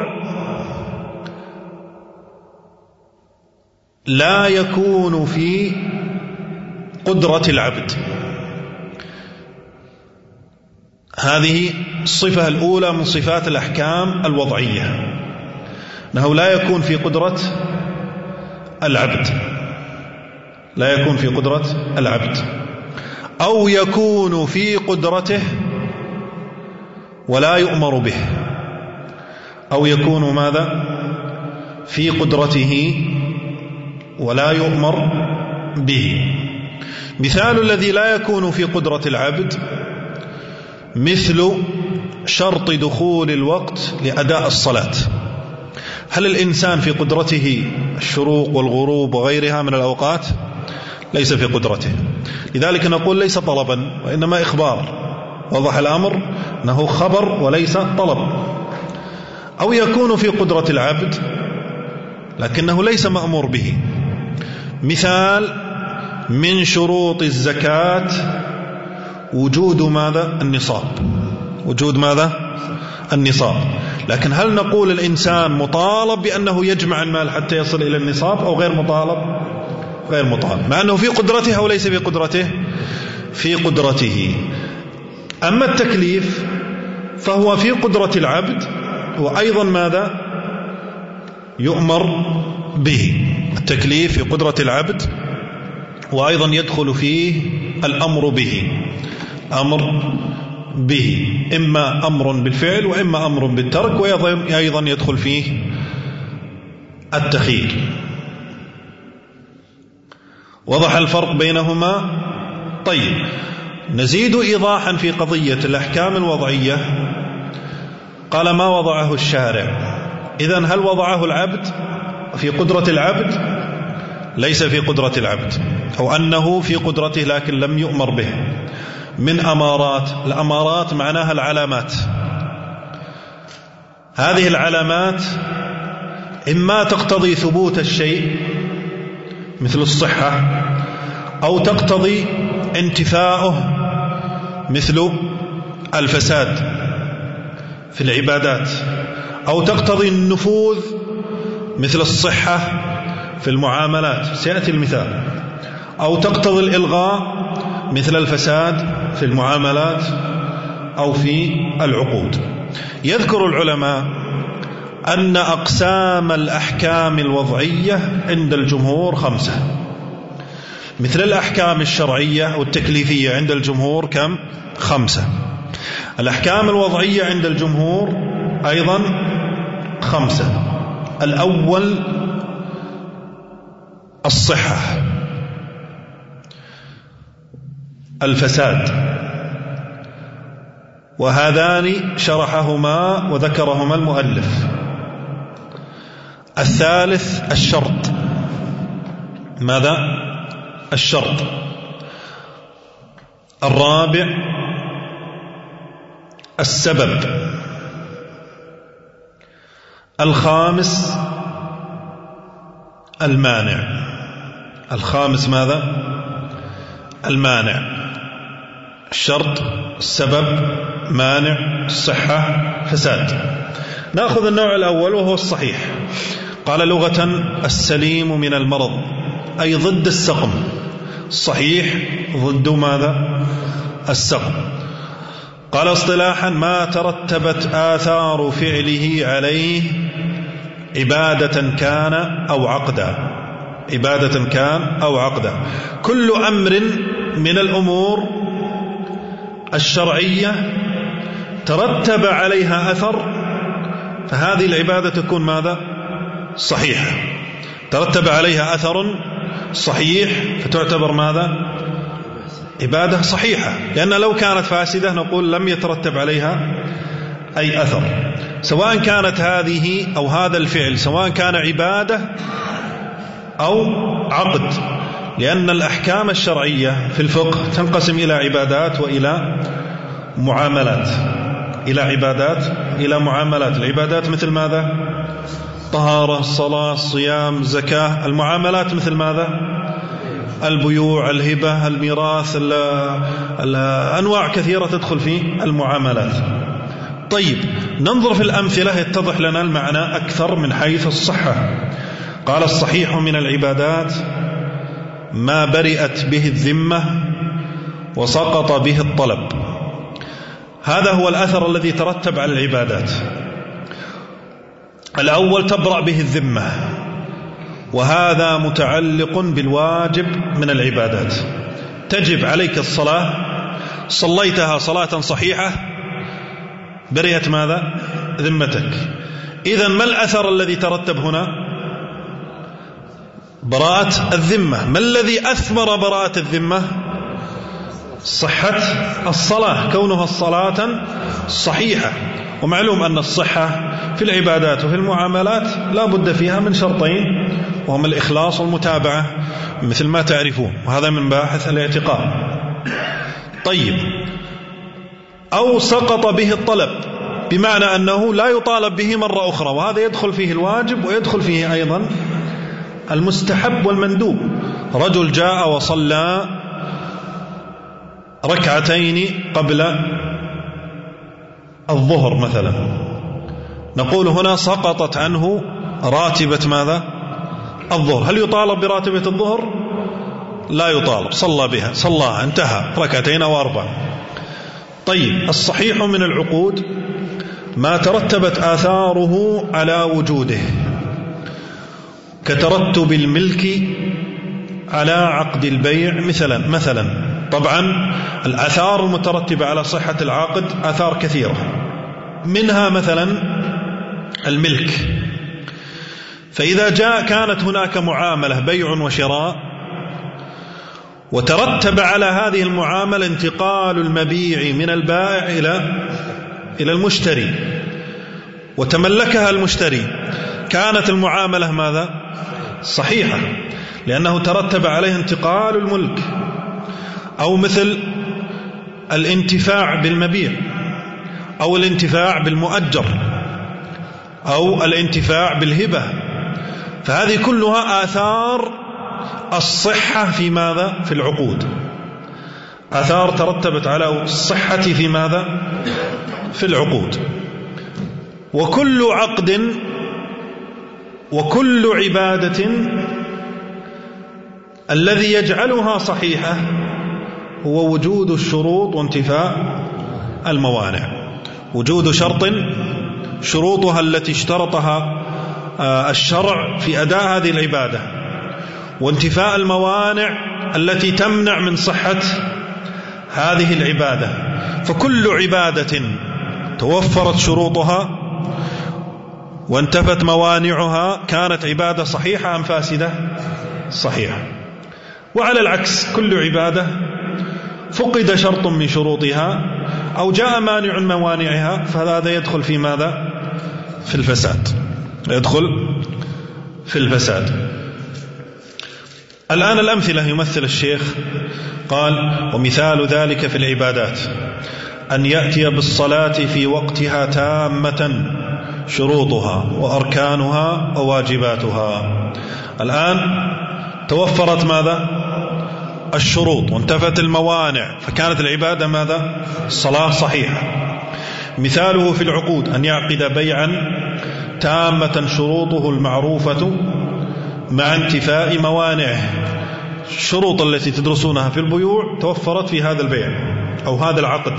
Speaker 2: لا يكون في قدرة العبد. هذه الصفة الأولى من صفات الأحكام الوضعية، أنه لا يكون في قدرة العبد، لا يكون في قدرة العبد، أو يكون في قدرته ولا يؤمر به، أو يكون ماذا؟ في قدرته ولا يؤمر به. مثال الذي لا يكون في قدرة العبد مثل شرط دخول الوقت لأداء الصلاة. هل الإنسان في قدرته الشروق والغروب وغيرها من الأوقات؟ ليس في قدرته. لذلك نقول ليس طلبا وإنما إخبار. وضح الأمر أنه خبر وليس طلب. أو يكون في قدرة العبد لكنه ليس مأمور به. مثال من شروط الزكاة وجود ماذا؟ النصاب. وجود ماذا؟ النصاب. لكن هل نقول الإنسان مطالب بأنه يجمع المال حتى يصل إلى النصاب أو غير مطالب؟ غير مطالب، مع أنه في قدرته أو ليس في قدرته؟ في قدرته. أما التكليف فهو في قدرة العبد وأيضا ماذا؟ يؤمر به. التكليف في قدرة العبد وأيضا يدخل فيه الأمر به، أمر به، إما أمر بالفعل وإما أمر بالترك، وأيضا يدخل فيه التخيير. وضح الفرق بينهما؟ طيب، نزيد إيضاحا في قضية الأحكام الوضعية. قال ما وضعه الشارع. إذن هل وضعه العبد في قدرة العبد؟ ليس في قدرة العبد، أو أنه في قدرته لكن لم يؤمر به. من أمارات، الأمارات معناها العلامات. هذه العلامات إما تقتضي ثبوت الشيء مثل الصحة، أو تقتضي انتفاؤه مثل الفساد في العبادات، أو تقتضي النفوذ مثل الصحة في المعاملات، سيأتي المثال، أو تقتضي الإلغاء مثل الفساد في المعاملات أو في العقود. يذكر العلماء أن أقسام الأحكام الوضعية عند الجمهور 5، مثل الأحكام الشرعية والتكليفية عند الجمهور كم؟ 5. الأحكام الوضعية عند الجمهور أيضا 5. الأول الصحة، الفساد، وهذان شرحهما وذكرهما المؤلف. الثالث الشرط. ماذا؟ الشرط. الرابع السبب. الخامس المانع. الخامس ماذا؟ المانع. الشرط، السبب، مانع، الصحة، فساد. نأخذ النوع الأول وهو الصحيح. قال لغة السليم من المرض، أي ضد السقم. الصحيح ضد ماذا؟ السقم. قال اصطلاحا: ما ترتبت آثار فعله عليه عبادة كان أو عقدا. عبادة كان أو عقدا. كل أمر من الأمور الشرعية ترتب عليها أثر، فهذه العبادة تكون ماذا؟ صحيحة. ترتب عليها أثر صحيح فتعتبر ماذا؟ عبادة صحيحة، لأن لو كانت فاسدة نقول لم يترتب عليها أي أثر. سواء كانت هذه أو هذا الفعل، سواء كان عبادة أو عقد، لأن الأحكام الشرعية في الفقه تنقسم إلى عبادات وإلى معاملات. إلى عبادات إلى معاملات. العبادات مثل ماذا؟ طهارة، الصلاة، الصيام، الزكاة. المعاملات مثل ماذا؟ البيوع، الهبة، الميراث، أنواع كثيرة تدخل في المعاملات. طيب، ننظر في الأمثلة يتضح لنا المعنى أكثر من حيث الصحة. قال: الصحيح من العبادات ما برئت به الذمة وسقط به الطلب. هذا هو الأثر الذي ترتب على العبادات. الأول تبرأ به الذمة، وهذا متعلق بالواجب من العبادات. تجب عليك الصلاة، صليتها صلاة صحيحة، برئت ماذا؟ ذمتك. إذن ما الأثر الذي ترتب هنا؟ براءة الذمة. ما الذي أثمر براءة الذمة؟ صحة الصلاة، كونها الصلاة صحيحة. ومعلوم أن الصحة في العبادات وفي المعاملات لا بد فيها من شرطين، وهما الإخلاص والمتابعة، مثل ما تعرفون، وهذا من باحث الاعتقاد. طيب، أو سقط به الطلب، بمعنى أنه لا يطالب به مرة أخرى، وهذا يدخل فيه الواجب ويدخل فيه أيضا المستحب والمندوب. رجل جاء وصلى ركعتين قبل الظهر مثلا، نقول هنا سقطت عنه راتبة ماذا؟ الظهر. هل يطالب براتبة الظهر؟ لا يطالب، صلى بها، صلاها، انتهى، ركعتين أو 4. طيب، الصحيح من العقود ما ترتبت آثاره على وجوده، كترتب الملك على عقد البيع مثلا. طبعا الآثار المترتبة على صحة العقد آثار كثيرة، منها مثلا الملك. فإذا كانت هناك معاملة بيع وشراء، وترتب على هذه المعاملة انتقال المبيع من البائع إلى المشتري، وتملكها المشتري، كانت المعاملة ماذا؟ صحيحة، لأنه ترتب عليه انتقال الملك. أو مثل الانتفاع بالمبيع، أو الانتفاع بالمؤجر، أو الانتفاع بالهبة. فهذه كلها آثار الصحة في ماذا؟ في العقود. آثار ترتبت على الصحة في ماذا؟ في العقود. وكل عقد وكل عبادة الذي يجعلها صحيحة هو وجود الشروط وانتفاء الموانع. وجود شرط شروطها التي اشترطها الشرع في أداء هذه العبادة، وانتفاء الموانع التي تمنع من صحة هذه العبادة. فكل عبادة توفرت شروطها وانتفت موانعها كانت عبادة صحيحة أم فاسدة؟ صحيحة. وعلى العكس، كل عبادة فقد شرط من شروطها أو جاء مانع من موانعها فهذا يدخل في ماذا؟ في الفساد. يدخل في الفساد. الآن الأمثلة يمثل الشيخ. قال: ومثال ذلك في العبادات أن يأتي بالصلاة في وقتها تامة شروطها وأركانها وواجباتها. الآن توفرت ماذا؟ الشروط وانتفت الموانع، فكانت العبادة ماذا؟ الصلاة صحيحة. مثاله في العقود أن يعقد بيعا تامة شروطه المعروفة مع انتفاء موانعه. الشروط التي تدرسونها في البيوع توفرت في هذا البيع أو هذا العقد،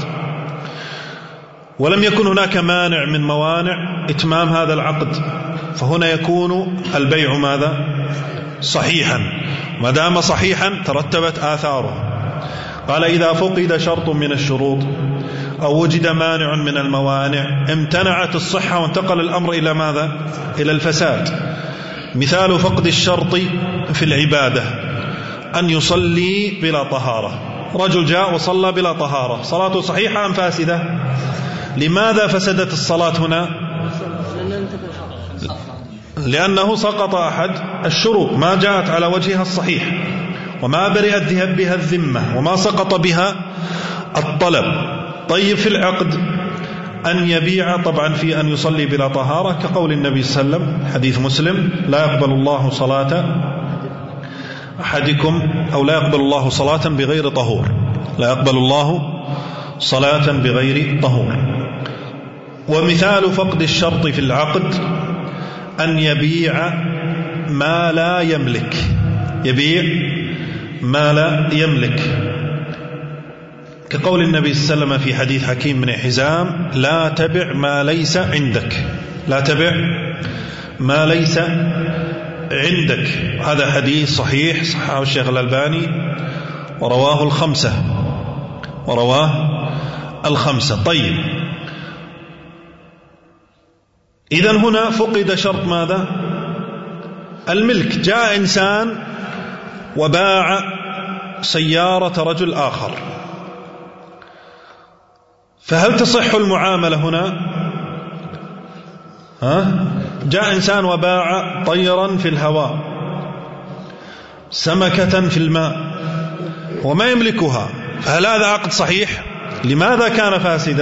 Speaker 2: ولم يكن هناك مانع من موانع إتمام هذا العقد، فهنا يكون البيع ماذا؟ صحيحا. ما دام صحيحا ترتبت آثاره. قال إذا فقد شرط من الشروط أو وجد مانع من الموانع امتنعت الصحة وانتقل الأمر إلى ماذا؟ إلى الفساد. مثال فقد الشرط في العبادة أن يصلي بلا طهارة. رجل جاء وصلى بلا طهارة، صلاته صحيحة أم فاسدة؟ لماذا فسدت الصلاة هنا؟ لأنه سقط أحد الشروط، ما جاءت على وجهها الصحيح، وما برئت بها الذمة، وما سقط بها الطلب. طيب في العقد أن يبيع، طبعا في أن يصلي بلا طهارة كقول النبي صلى الله عليه وسلم حديث مسلم: لا يقبل الله صلاة أحدكم، أو لا يقبل الله صلاة بغير طهور، لا يقبل الله صلاة بغير طهور. ومثال فقد الشرط في العقد أن يبيع ما لا يملك، يبيع ما لا يملك، كقول النبي صلى الله عليه وسلم في حديث حكيم بن حزام: لا تبع ما ليس عندك، لا تبع ما ليس عندك. هذا حديث صحيح صححه الشيخ الألباني ورواه الخمسة. طيب، إذن هنا فقد شرط ماذا؟ الملك. جاء إنسان وباع سيارة رجل آخر، فهل تصح المعاملة هنا؟ جاء إنسان وباع طيرا في الهواء، سمكة في الماء، وما يملكها، فهل هذا عقد صحيح؟ لماذا كان فاسدا؟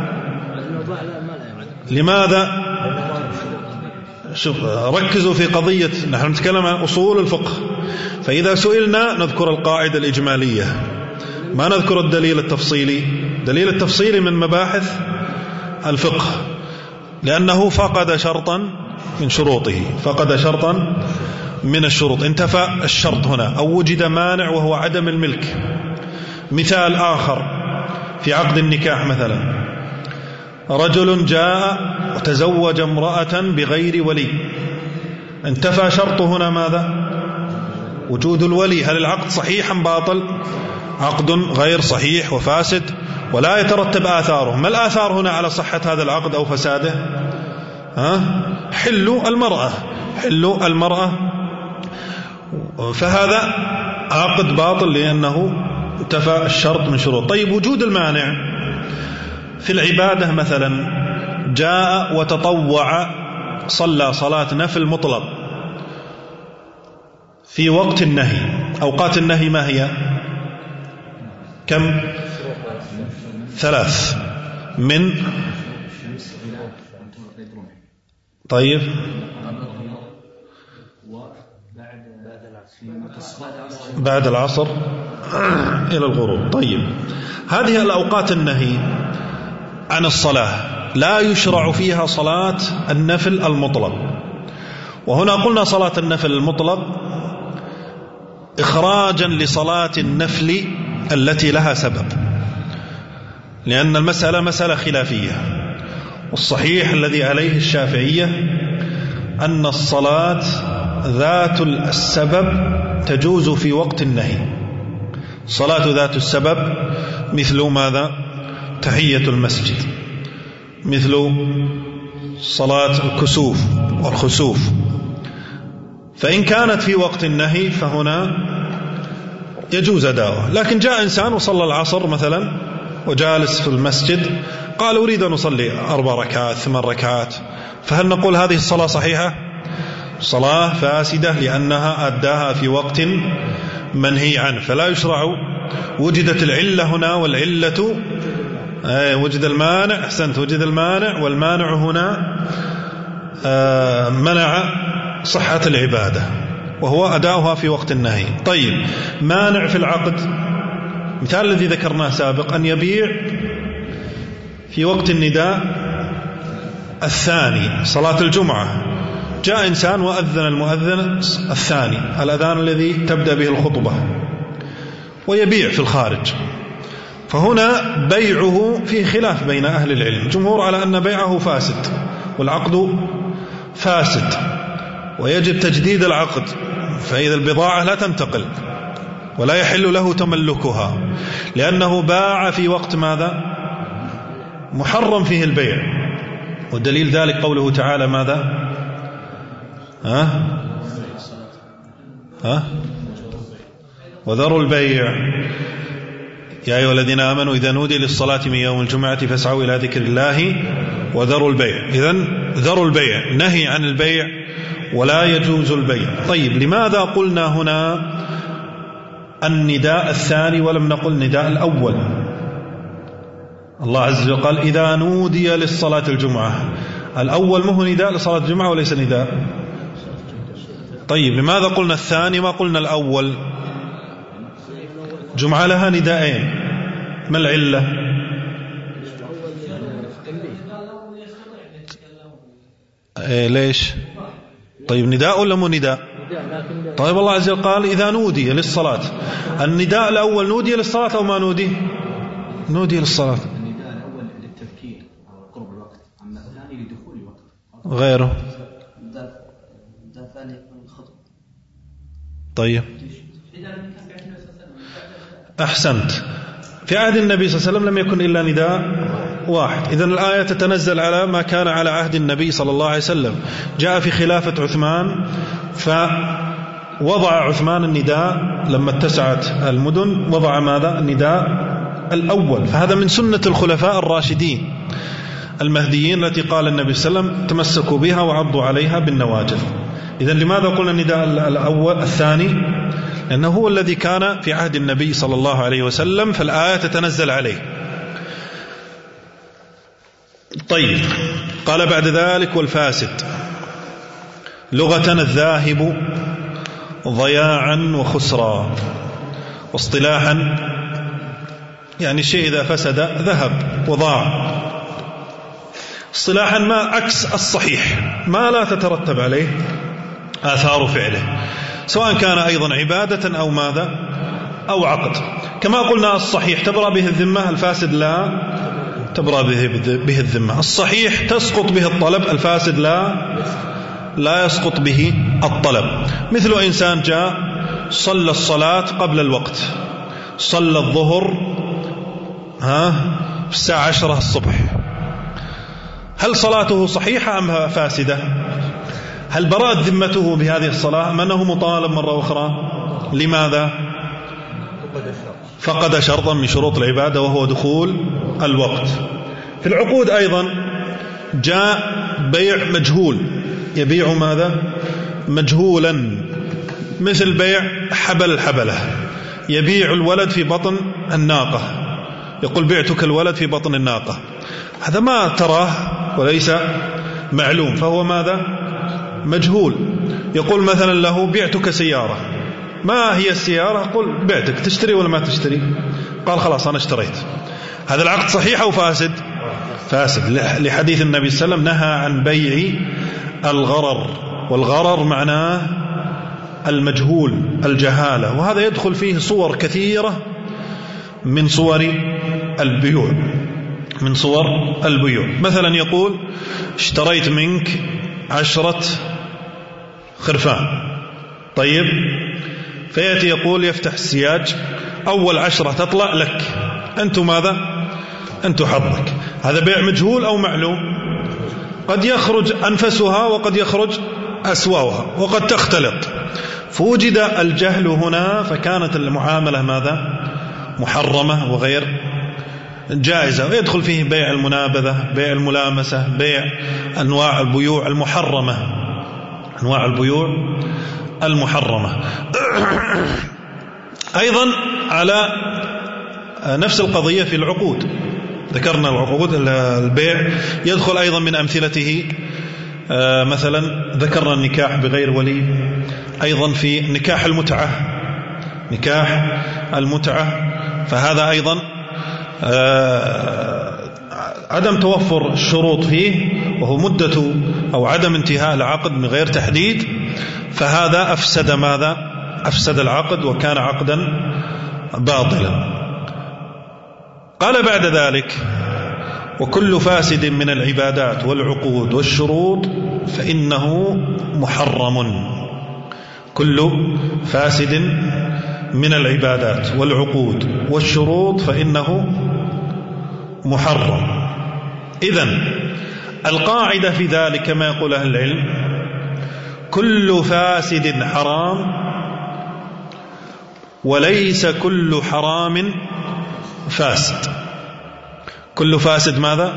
Speaker 2: لماذا؟ شوف، ركزوا في قضية، نحن نتكلم عن أصول الفقه، فإذا سئلنا نذكر القاعدة الإجمالية، ما نذكر الدليل التفصيلي. دليل التفصيلي من مباحث الفقه، لأنه فقد شرطا من شروطه، فقد شرطا من الشروط، انتفى الشرط هنا أو وجد مانع وهو عدم الملك. مثال آخر في عقد النكاح، مثلا رجل جاء وتزوج امرأة بغير ولي، انتفى شرط هنا ماذا؟ وجود الولي. هل العقد صحيح أم باطل؟ عقد غير صحيح وفاسد ولا يترتب آثاره. ما الآثار هنا على صحة هذا العقد أو فساده؟ حل المرأة، فهذا عقد باطل لأنه انتفى الشرط من شروط. طيب، وجود المانع في العبادة، مثلا جاء وتطوع صلى صلاة نفل مطلق في وقت النهي. أوقات النهي ما هي؟ كم؟ 3 من. طيب، بعد العصر إلى الغروب. طيب، هذه الأوقات النهي عن الصلاة لا يشرع فيها صلاة النفل المطلق. وهنا قلنا صلاة النفل المطلق إخراجا لصلاة النفل التي لها سبب، لأن المسألة مسألة خلافية، والصحيح الذي عليه الشافعية أن الصلاة ذات السبب تجوز في وقت النهي. صلاة ذات السبب مثل ماذا؟ تحية المسجد، مثل صلاة الكسوف والخسوف. فإن كانت في وقت النهي فهنا يجوز أداؤها. لكن جاء إنسان وصلى العصر مثلا وجالس في المسجد، قال أريد أن أصلي 4 ركعات 8 ركعات، فهل نقول هذه الصلاة صحيحة؟ صلاة فاسدة لأنها أداها في وقت منهي عنه، فلا يشرع. وجدت العلة هنا، والعلة وجد المانع، أحسنت، وجد المانع، والمانع هنا منع صحة العبادة وهو أداؤها في وقت النهي. طيب، مانع في العقد، مثال الذي ذكرناه سابق، أن يبيع في وقت النداء الثاني صلاة الجمعة، جاء إنسان وأذن المؤذن الثاني، الأذان الذي تبدأ به الخطبة، ويبيع في الخارج، فهنا بيعه فيه خلاف بين أهل العلم. الجمهور على أن بيعه فاسد والعقد فاسد ويجب تجديد العقد، فإذا البضاعة لا تنتقل ولا يحل له تملكها، لأنه باع في وقت ماذا؟ محرم فيه البيع. والدليل ذلك قوله تعالى ماذا؟ وذروا البيع يا أيها الذين آمنوا إذا نودي للصلاة من يوم الجمعة فاسعوا إلى ذكر الله وذروا البيع. إذن ذروا البيع، نهي عن البيع ولا يجوز البيع. طيب، لماذا قلنا هنا النداء الثاني ولم نقل نداء الأول؟ الله عز وجل قال إذا نودي للصلاة الجمعة، الأول مو نداء لصلاة الجمعة وليس نداء. طيب، لماذا قلنا الثاني ما قلنا الأول؟ جمعة لها نداءين، ما العلة؟ ليش؟ طيب، نداء ولا مو نداء؟ طيب، الله عز وجل قال إذا نودي للصلاة، النداء الأول نودي للصلاة أو ما نودي؟ نودي للصلاة.
Speaker 4: النداء الأول للتذكير أو قرب الوقت، أما الثاني لدخول الوقت.
Speaker 2: غيره.
Speaker 4: النداء الثاني الخطبة.
Speaker 2: طيب، أحسنت. في عهد النبي صلى الله عليه وسلم لم يكن إلا نداء واحد، إذن الآية تتنزل على ما كان على عهد النبي صلى الله عليه وسلم. جاء في خلافة عثمان فوضع عثمان النداء لما اتسعت المدن، وضع ماذا؟ النداء الأول. فهذا من سنة الخلفاء الراشدين المهديين التي قال النبي صلى الله عليه وسلم تمسكوا بها وعضوا عليها بالنواجذ. إذن لماذا قلنا النداء الأول الثاني؟ لأنه هو الذي كان في عهد النبي صلى الله عليه وسلم، فالآية تتنزل عليه. طيب، قال بعد ذلك والفاسد لغة الذاهب ضياعا وخسرا، واصطلاحا يعني الشيء إذا فسد ذهب وضاع، اصطلاحا ما عكس الصحيح، ما لا تترتب عليه آثار فعله، سواء كان أيضا عبادة أو ماذا أو عقد. كما قلنا الصحيح تبرأ به الذمة، الفاسد لا تبرأ به الذمة. الصحيح تسقط به الطلب، الفاسد لا يسقط به الطلب. مثل إنسان جاء صلى الصلاة قبل الوقت، صلى الظهر في الساعة 10 الصبح، هل صلاته صحيحة أم فاسدة؟ هل برأت ذمته بهذه الصلاة أم أنه مطالب مرة أخرى؟ لماذا؟ فقد شرطا من شروط العبادة وهو دخول الوقت. في العقود أيضا جاء بيع مجهول، يبيع ماذا؟ مجهولا، مثل بيع حبل الحبلة، يبيع الولد في بطن الناقة، يقول بعتك الولد في بطن الناقة، هذا ما تراه وليس معلوم، فهو ماذا؟ مجهول. يقول مثلا له بعتك سيارة، ما هي السيارة؟ قل بعتك، تشتري ولا ما تشتري؟ قال خلاص أنا اشتريت. هذا العقد صحيح أو فاسد؟ فاسد، لحديث النبي صلى الله عليه وسلم نهى عن بيع الغرر، والغرر معناه المجهول، الجهالة، وهذا يدخل فيه صور كثيرة من صور البيوع، من صور البيوع. مثلا يقول اشتريت منك 10 خرفان، طيب، فيأتي يقول يفتح السياج، أول 10 تطلع لك، أنت ماذا؟ أنت حظك. هذا بيع مجهول أو معلوم؟ قد يخرج أنفسها وقد يخرج أسواها وقد تختلط، فوجد الجهل هنا، فكانت المعاملة ماذا؟ محرمة وغير جائزة، ويدخل فيه بيع المنابذة، بيع الملامسة، بيع أنواع البيوع المحرمة، أنواع البيوع المحرمة. أيضا على نفس القضية في العقود، ذكرنا العقود البيع يدخل أيضا من أمثلته مثلا ذكرنا النكاح بغير ولي، أيضا في نكاح المتعة فهذا أيضا عدم توفر الشروط فيه وهو مدة أو عدم انتهاء العقد من غير تحديد، فهذا أفسد ماذا؟ أفسد العقد وكان عقدا باطلا. قال بعد ذلك: وكل فاسد من العبادات والعقود والشروط فإنه محرم. كل فاسد من العبادات والعقود والشروط فإنه محرم. إذن القاعدة في ذلك كما يقول أهل العلم: كل فاسد حرام وليس كل حرام فاسد. كل فاسد ماذا؟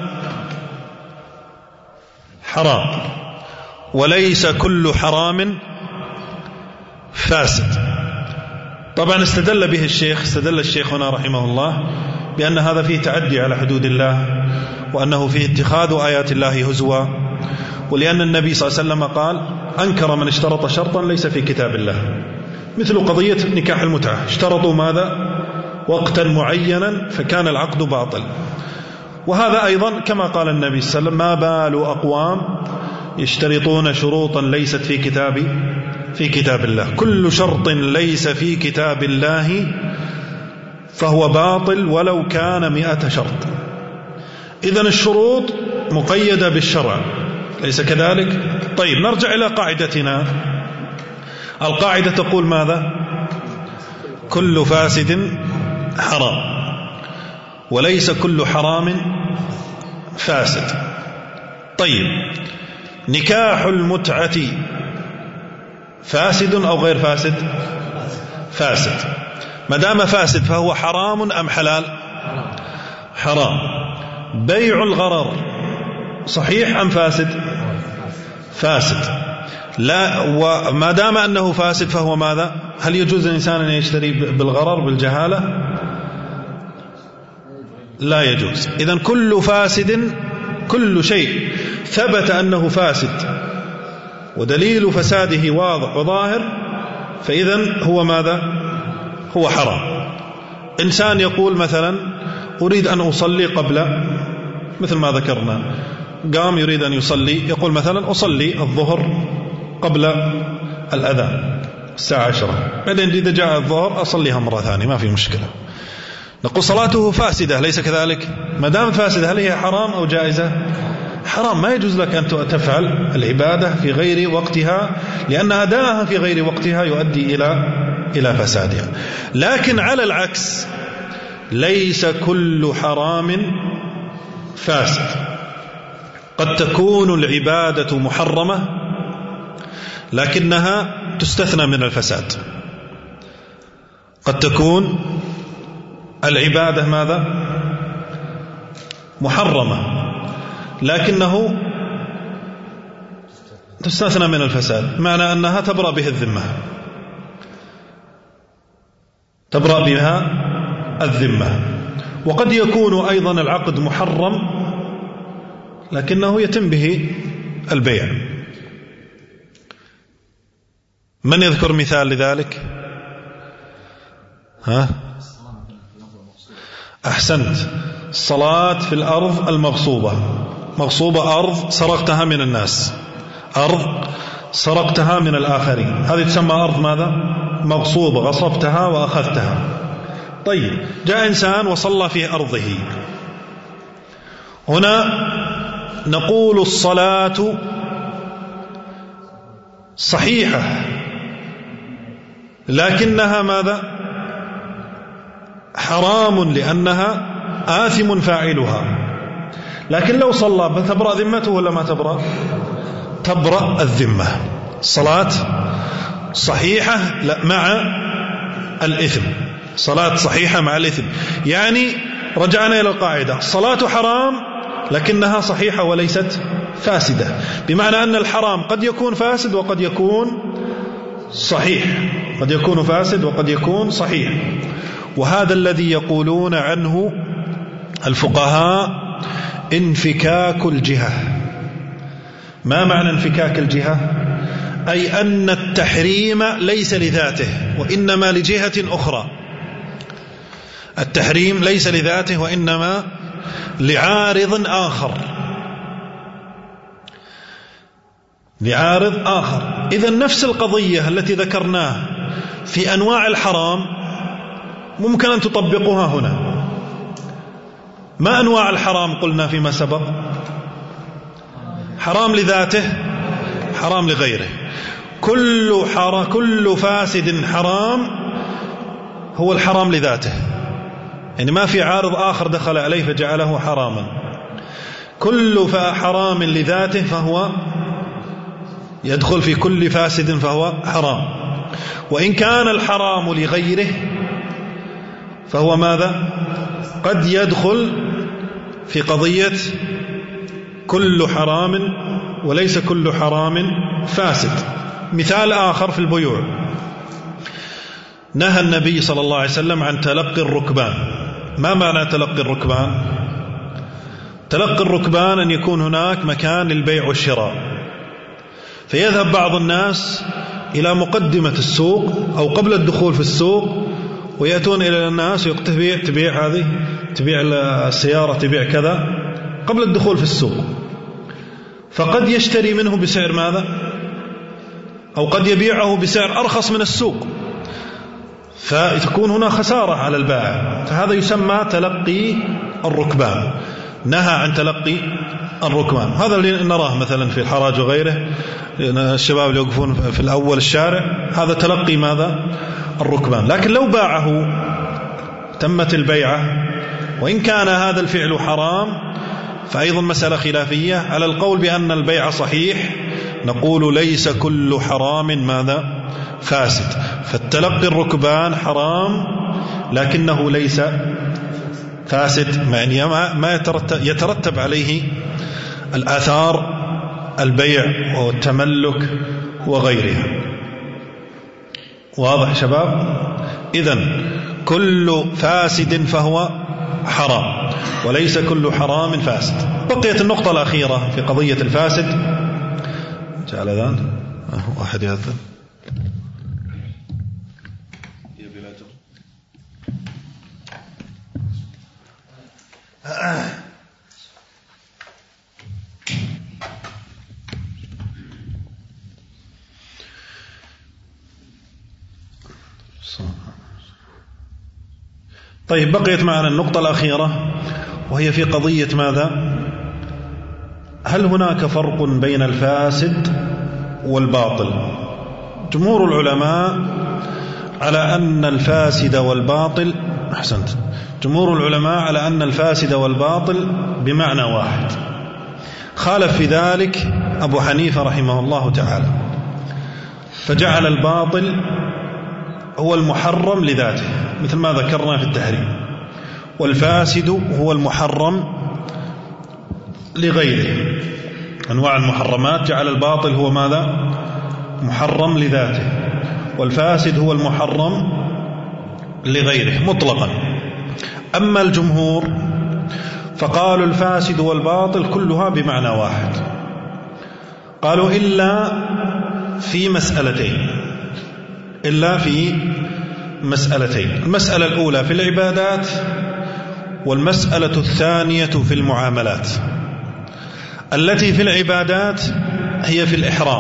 Speaker 2: حرام، وليس كل حرام فاسد. طبعا استدل الشيخ هنا رحمه الله بأن هذا فيه تعدي على حدود الله، وأنه فيه اتخاذ آيات الله هزوا، ولأن النبي صلى الله عليه وسلم قال: أنكر من اشترط شرطا ليس في كتاب الله. مثل قضية نكاح المتعة، اشترطوا ماذا؟ وقتا معينا فكان العقد باطل. وهذا أيضا كما قال النبي صلى الله عليه وسلم: ما بال أقوام يشترطون شروطا ليست في كتاب الله. كل شرط ليس في كتاب الله فهو باطل ولو كان 100 شرط. إذن الشروط مقيدة بالشرع، ليس كذلك؟ طيب نرجع إلى قاعدتنا. القاعدة تقول ماذا؟ كل فاسد حرام وليس كل حرام فاسد. طيب نكاح المتعة فاسد أو غير فاسد؟ فاسد. ما دام فاسد فهو حرام أم حلال؟ حرام. بيع الغرر صحيح أم فاسد؟ فاسد. لا. وما دام أنه فاسد فهو ماذا؟ هل يجوز للإنسان أن يشتري بالغرر بالجهالة؟ لا يجوز. إذن كل فاسد، كل شيء ثبت أنه فاسد ودليل فساده واضح وظاهر فإذن هو ماذا؟ هو حرام. إنسان يقول مثلا: أريد أن أصلي قبل، مثل ما ذكرنا، قام يريد أن يصلي، يقول مثلا: أصلي الظهر قبل الأذان الساعة 10، بعدين إذا جاء الظهر أصليها مرة ثانية، ما في مشكلة. نقول صلاته فاسدة، ليس كذلك؟ ما دام فاسدة هل هي حرام أو جائزة؟ حرام. ما يجوز لك أن تفعل العبادة في غير وقتها، لأن أداءها في غير وقتها يؤدي إلى فسادها. لكن على العكس ليس كل حرام فاسد. قد تكون العبادة محرمة لكنها تستثنى من الفساد. قد تكون العبادة ماذا؟ محرمة لكنه تستثنى من الفساد، معنى أنها تبرأ به الذمة، تبرأ بها الذمة. وقد يكون أيضا العقد محرم لكنه يتم به البيع. من يذكر مثال لذلك؟ ها؟ أحسنت. الصلاة في الأرض المغصوبة، مغصوبة أرض سرقتها من الناس، أرض سرقتها من الآخرين، هذه تسمى أرض ماذا؟ مغصوبة، غصبتها وأخذتها. طيب جاء إنسان وصلى في أرضه، هنا نقول الصلاة صحيحة لكنها ماذا؟ حرام لأنها آثم فاعلها. لكن لو صلى تبرأ ذمته ولا ما تبرأ؟ تبرأ الذمة. الصلاة صحيحة مع الإثم، صلاة صحيحة مع الإثم. يعني رجعنا إلى القاعدة: الصلاة حرام لكنها صحيحة وليست فاسدة، بمعنى أن الحرام قد يكون فاسد وقد يكون صحيح، قد يكون فاسد وقد يكون صحيح. وهذا الذي يقولون عنه الفقهاء انفكاك الجهة. ما معنى انفكاك الجهة؟ أي أن التحريم ليس لذاته وإنما لجهة أخرى. التحريم ليس لذاته وإنما لعارض آخر، لعارض آخر. إذن نفس القضية التي ذكرناها في أنواع الحرام ممكن أن تطبقها هنا. ما أنواع الحرام قلنا فيما سبق؟ حرام لذاته، حرام لغيره. كل فاسد حرام هو الحرام لذاته، يعني ما في عارض آخر دخل عليه فجعله حراما. كل حرام لذاته فهو يدخل في كل فاسد فهو حرام. وإن كان الحرام لغيره فهو ماذا؟ قد يدخل في قضية كل حرام وليس كل حرام فاسد. مثال آخر في البيوع، نهى النبي صلى الله عليه وسلم عن تلقي الركبان. ما معنى تلقي الركبان؟ تلقي الركبان أن يكون هناك مكان للبيع والشراء، فيذهب بعض الناس إلى مقدمة السوق أو قبل الدخول في السوق ويأتون إلى الناس تبيع هذه، تبيع السيارة، تبيع كذا قبل الدخول في السوق. فقد يشتري منه بسعر ماذا؟ أو قد يبيعه بسعر أرخص من السوق، فتكون هنا خسارة على البائع. فهذا يسمى تلقي الركبان. نهى عن تلقي الركبان. هذا اللي نراه مثلا في الحراج وغيره، الشباب اللي يوقفون في الأول الشارع، هذا تلقي ماذا؟ الركبان. لكن لو باعه تمت البيعة، وإن كان هذا الفعل حرام فأيضا مسألة خلافية. على القول بأن البيع صحيح نقول ليس كل حرام ماذا؟ فاسد. فالتلقي الركبان حرام لكنه ليس فاسد، يعني ما يترتب عليه الآثار، البيع والتملك وغيرها. واضح شباب؟ إذن كل فاسد فهو حرام وليس كل حرام فاسد. بقيت النقطة الأخيرة في قضية الفاسد. جعل ذان واحد يأذن. طيب، بقيت معنا النقطة الأخيرة وهي في قضية ماذا؟ هل هناك فرق بين الفاسد والباطل؟ جمهور العلماء على أن الفاسد والباطل، أحسنت، جمهور العلماء على أن الفاسد والباطل بمعنى واحد. خالف في ذلك أبو حنيفة رحمه الله تعالى، فجعل الباطل هو المحرم لذاته مثل ما ذكرنا في التحريم، والفاسد هو المحرم لغيره. أنواع المحرمات جعل الباطل هو ماذا؟ محرم لذاته، والفاسد هو المحرم لغيره مطلقا. أما الجمهور فقالوا الفاسد والباطل كلها بمعنى واحد، قالوا إلا في مسألتين، إلا في مسألتين. المسألة الأولى في العبادات، والمسألة الثانية في المعاملات. التي في العبادات هي في الإحرام.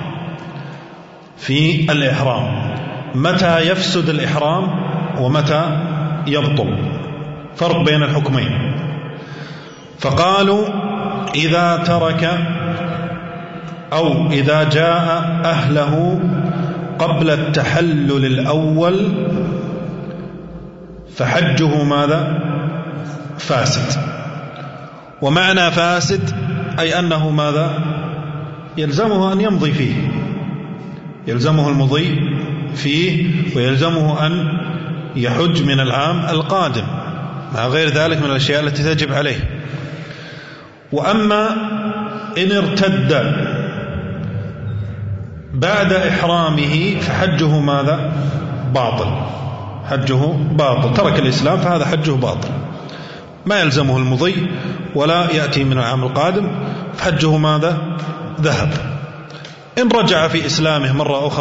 Speaker 2: في الإحرام متى يفسد الإحرام ومتى يبطل، فرق بين الحكمين. فقالوا إذا ترك أو إذا جاء أهله قبل التحلل الأول فحجه ماذا؟ فاسد. ومعنى فاسد أي أنه ماذا؟ يلزمه أن يمضي فيه، يلزمه المضي فيه، ويلزمه أن يحج من العام القادم مع غير ذلك من الأشياء التي تجب عليه. وأما إن ارتد بعد إحرامه فحجه ماذا؟ باطل، حجه باطل، ترك الإسلام فهذا حجه باطل. ما يلزمه المضي ولا يأتي من العام القادم، فحجه ماذا؟ ذهب. إن رجع في إسلامه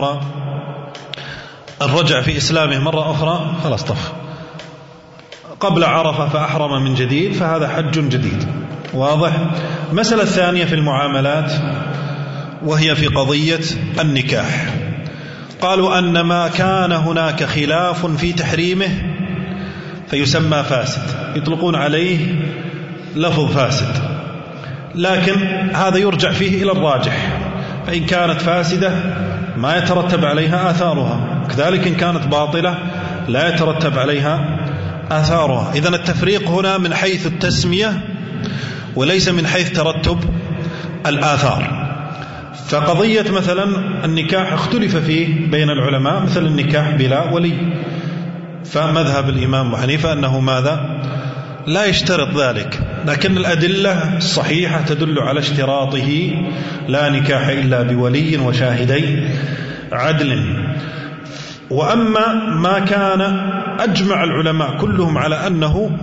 Speaker 2: مرة أخرى خلاص طف. قبل عرفة فأحرم من جديد فهذا حج جديد. واضح؟ المسألة الثانية في المعاملات وهي في قضية النكاح. قالوا أن ما كان هناك خلاف في تحريمه فيسمى فاسد، يطلقون عليه لفظ فاسد، لكن هذا يرجع فيه إلى الراجح، فإن كانت فاسدة ما يترتب عليها آثارها، كذلك إن كانت باطلة لا يترتب عليها آثارها. إذن التفريق هنا من حيث التسمية وليس من حيث ترتب الآثار. فقضية مثلا النكاح اختلف فيه بين العلماء، مثل النكاح بلا ولي، فمذهب الإمام أبو حنيفة أنه ماذا؟ لا يشترط ذلك، لكن الأدلة الصحيحة تدل على اشتراطه، لا نكاح إلا بولي وشاهدي عدل. وأما ما كان أجمع العلماء كلهم على أنه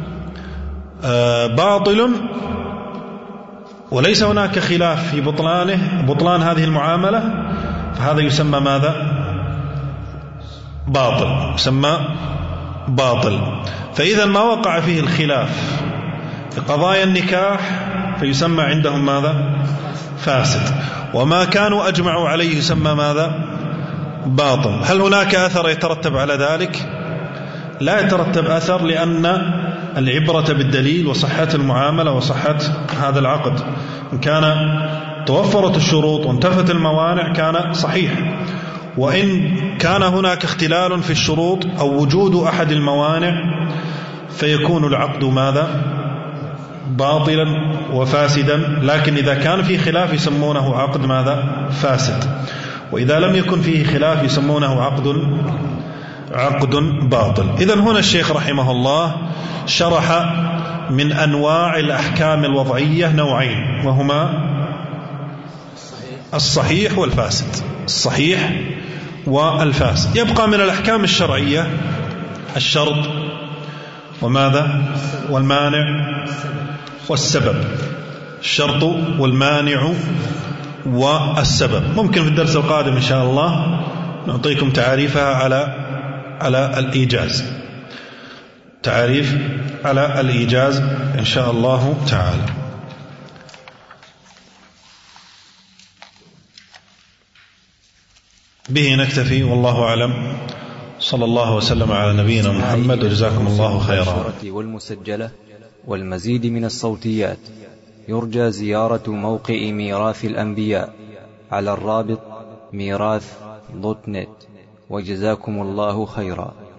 Speaker 2: باطل وليس هناك خلاف في بطلان هذه المعاملة، فهذا يسمى ماذا؟ باطل، يسمى باطل. فإذا ما وقع فيه الخلاف في قضايا النكاح فيسمى عندهم ماذا؟ فاسد. وما كانوا أجمعوا عليه يسمى ماذا؟ باطل. هل هناك أثر يترتب على ذلك؟ لا يترتب أثر، لأن العبرة بالدليل وصحة المعاملة وصحة هذا العقد. إن كان توفرت الشروط وانتفت الموانع كان صحيح، وإن كان هناك اختلال في الشروط أو وجود أحد الموانع فيكون العقد ماذا؟ باطلا وفاسدا. لكن إذا كان فيه خلاف يسمونه عقد ماذا؟ فاسد. وإذا لم يكن فيه خلاف يسمونه عقد باطل. إذن هنا الشيخ رحمه الله شرح من أنواع الأحكام الوضعية نوعين، وهما الصحيح والفاسد. الصحيح والفاسد. يبقى من الأحكام الشرعية الشرط وماذا؟ والمانع والسبب. الشرط والمانع والسبب. ممكن في الدرس القادم إن شاء الله نعطيكم تعريفها على الإيجاز، تعريف على الإيجاز إن شاء الله تعالى. به نكتفي والله أعلم. صلى الله وسلم على نبينا محمد وجزاكم الله خيرا.
Speaker 1: والمسجلة والمزيد من الصوتيات يرجى زيارة موقع ميراث الأنبياء على الرابط ميراث.net. وجزاكم الله خيرا.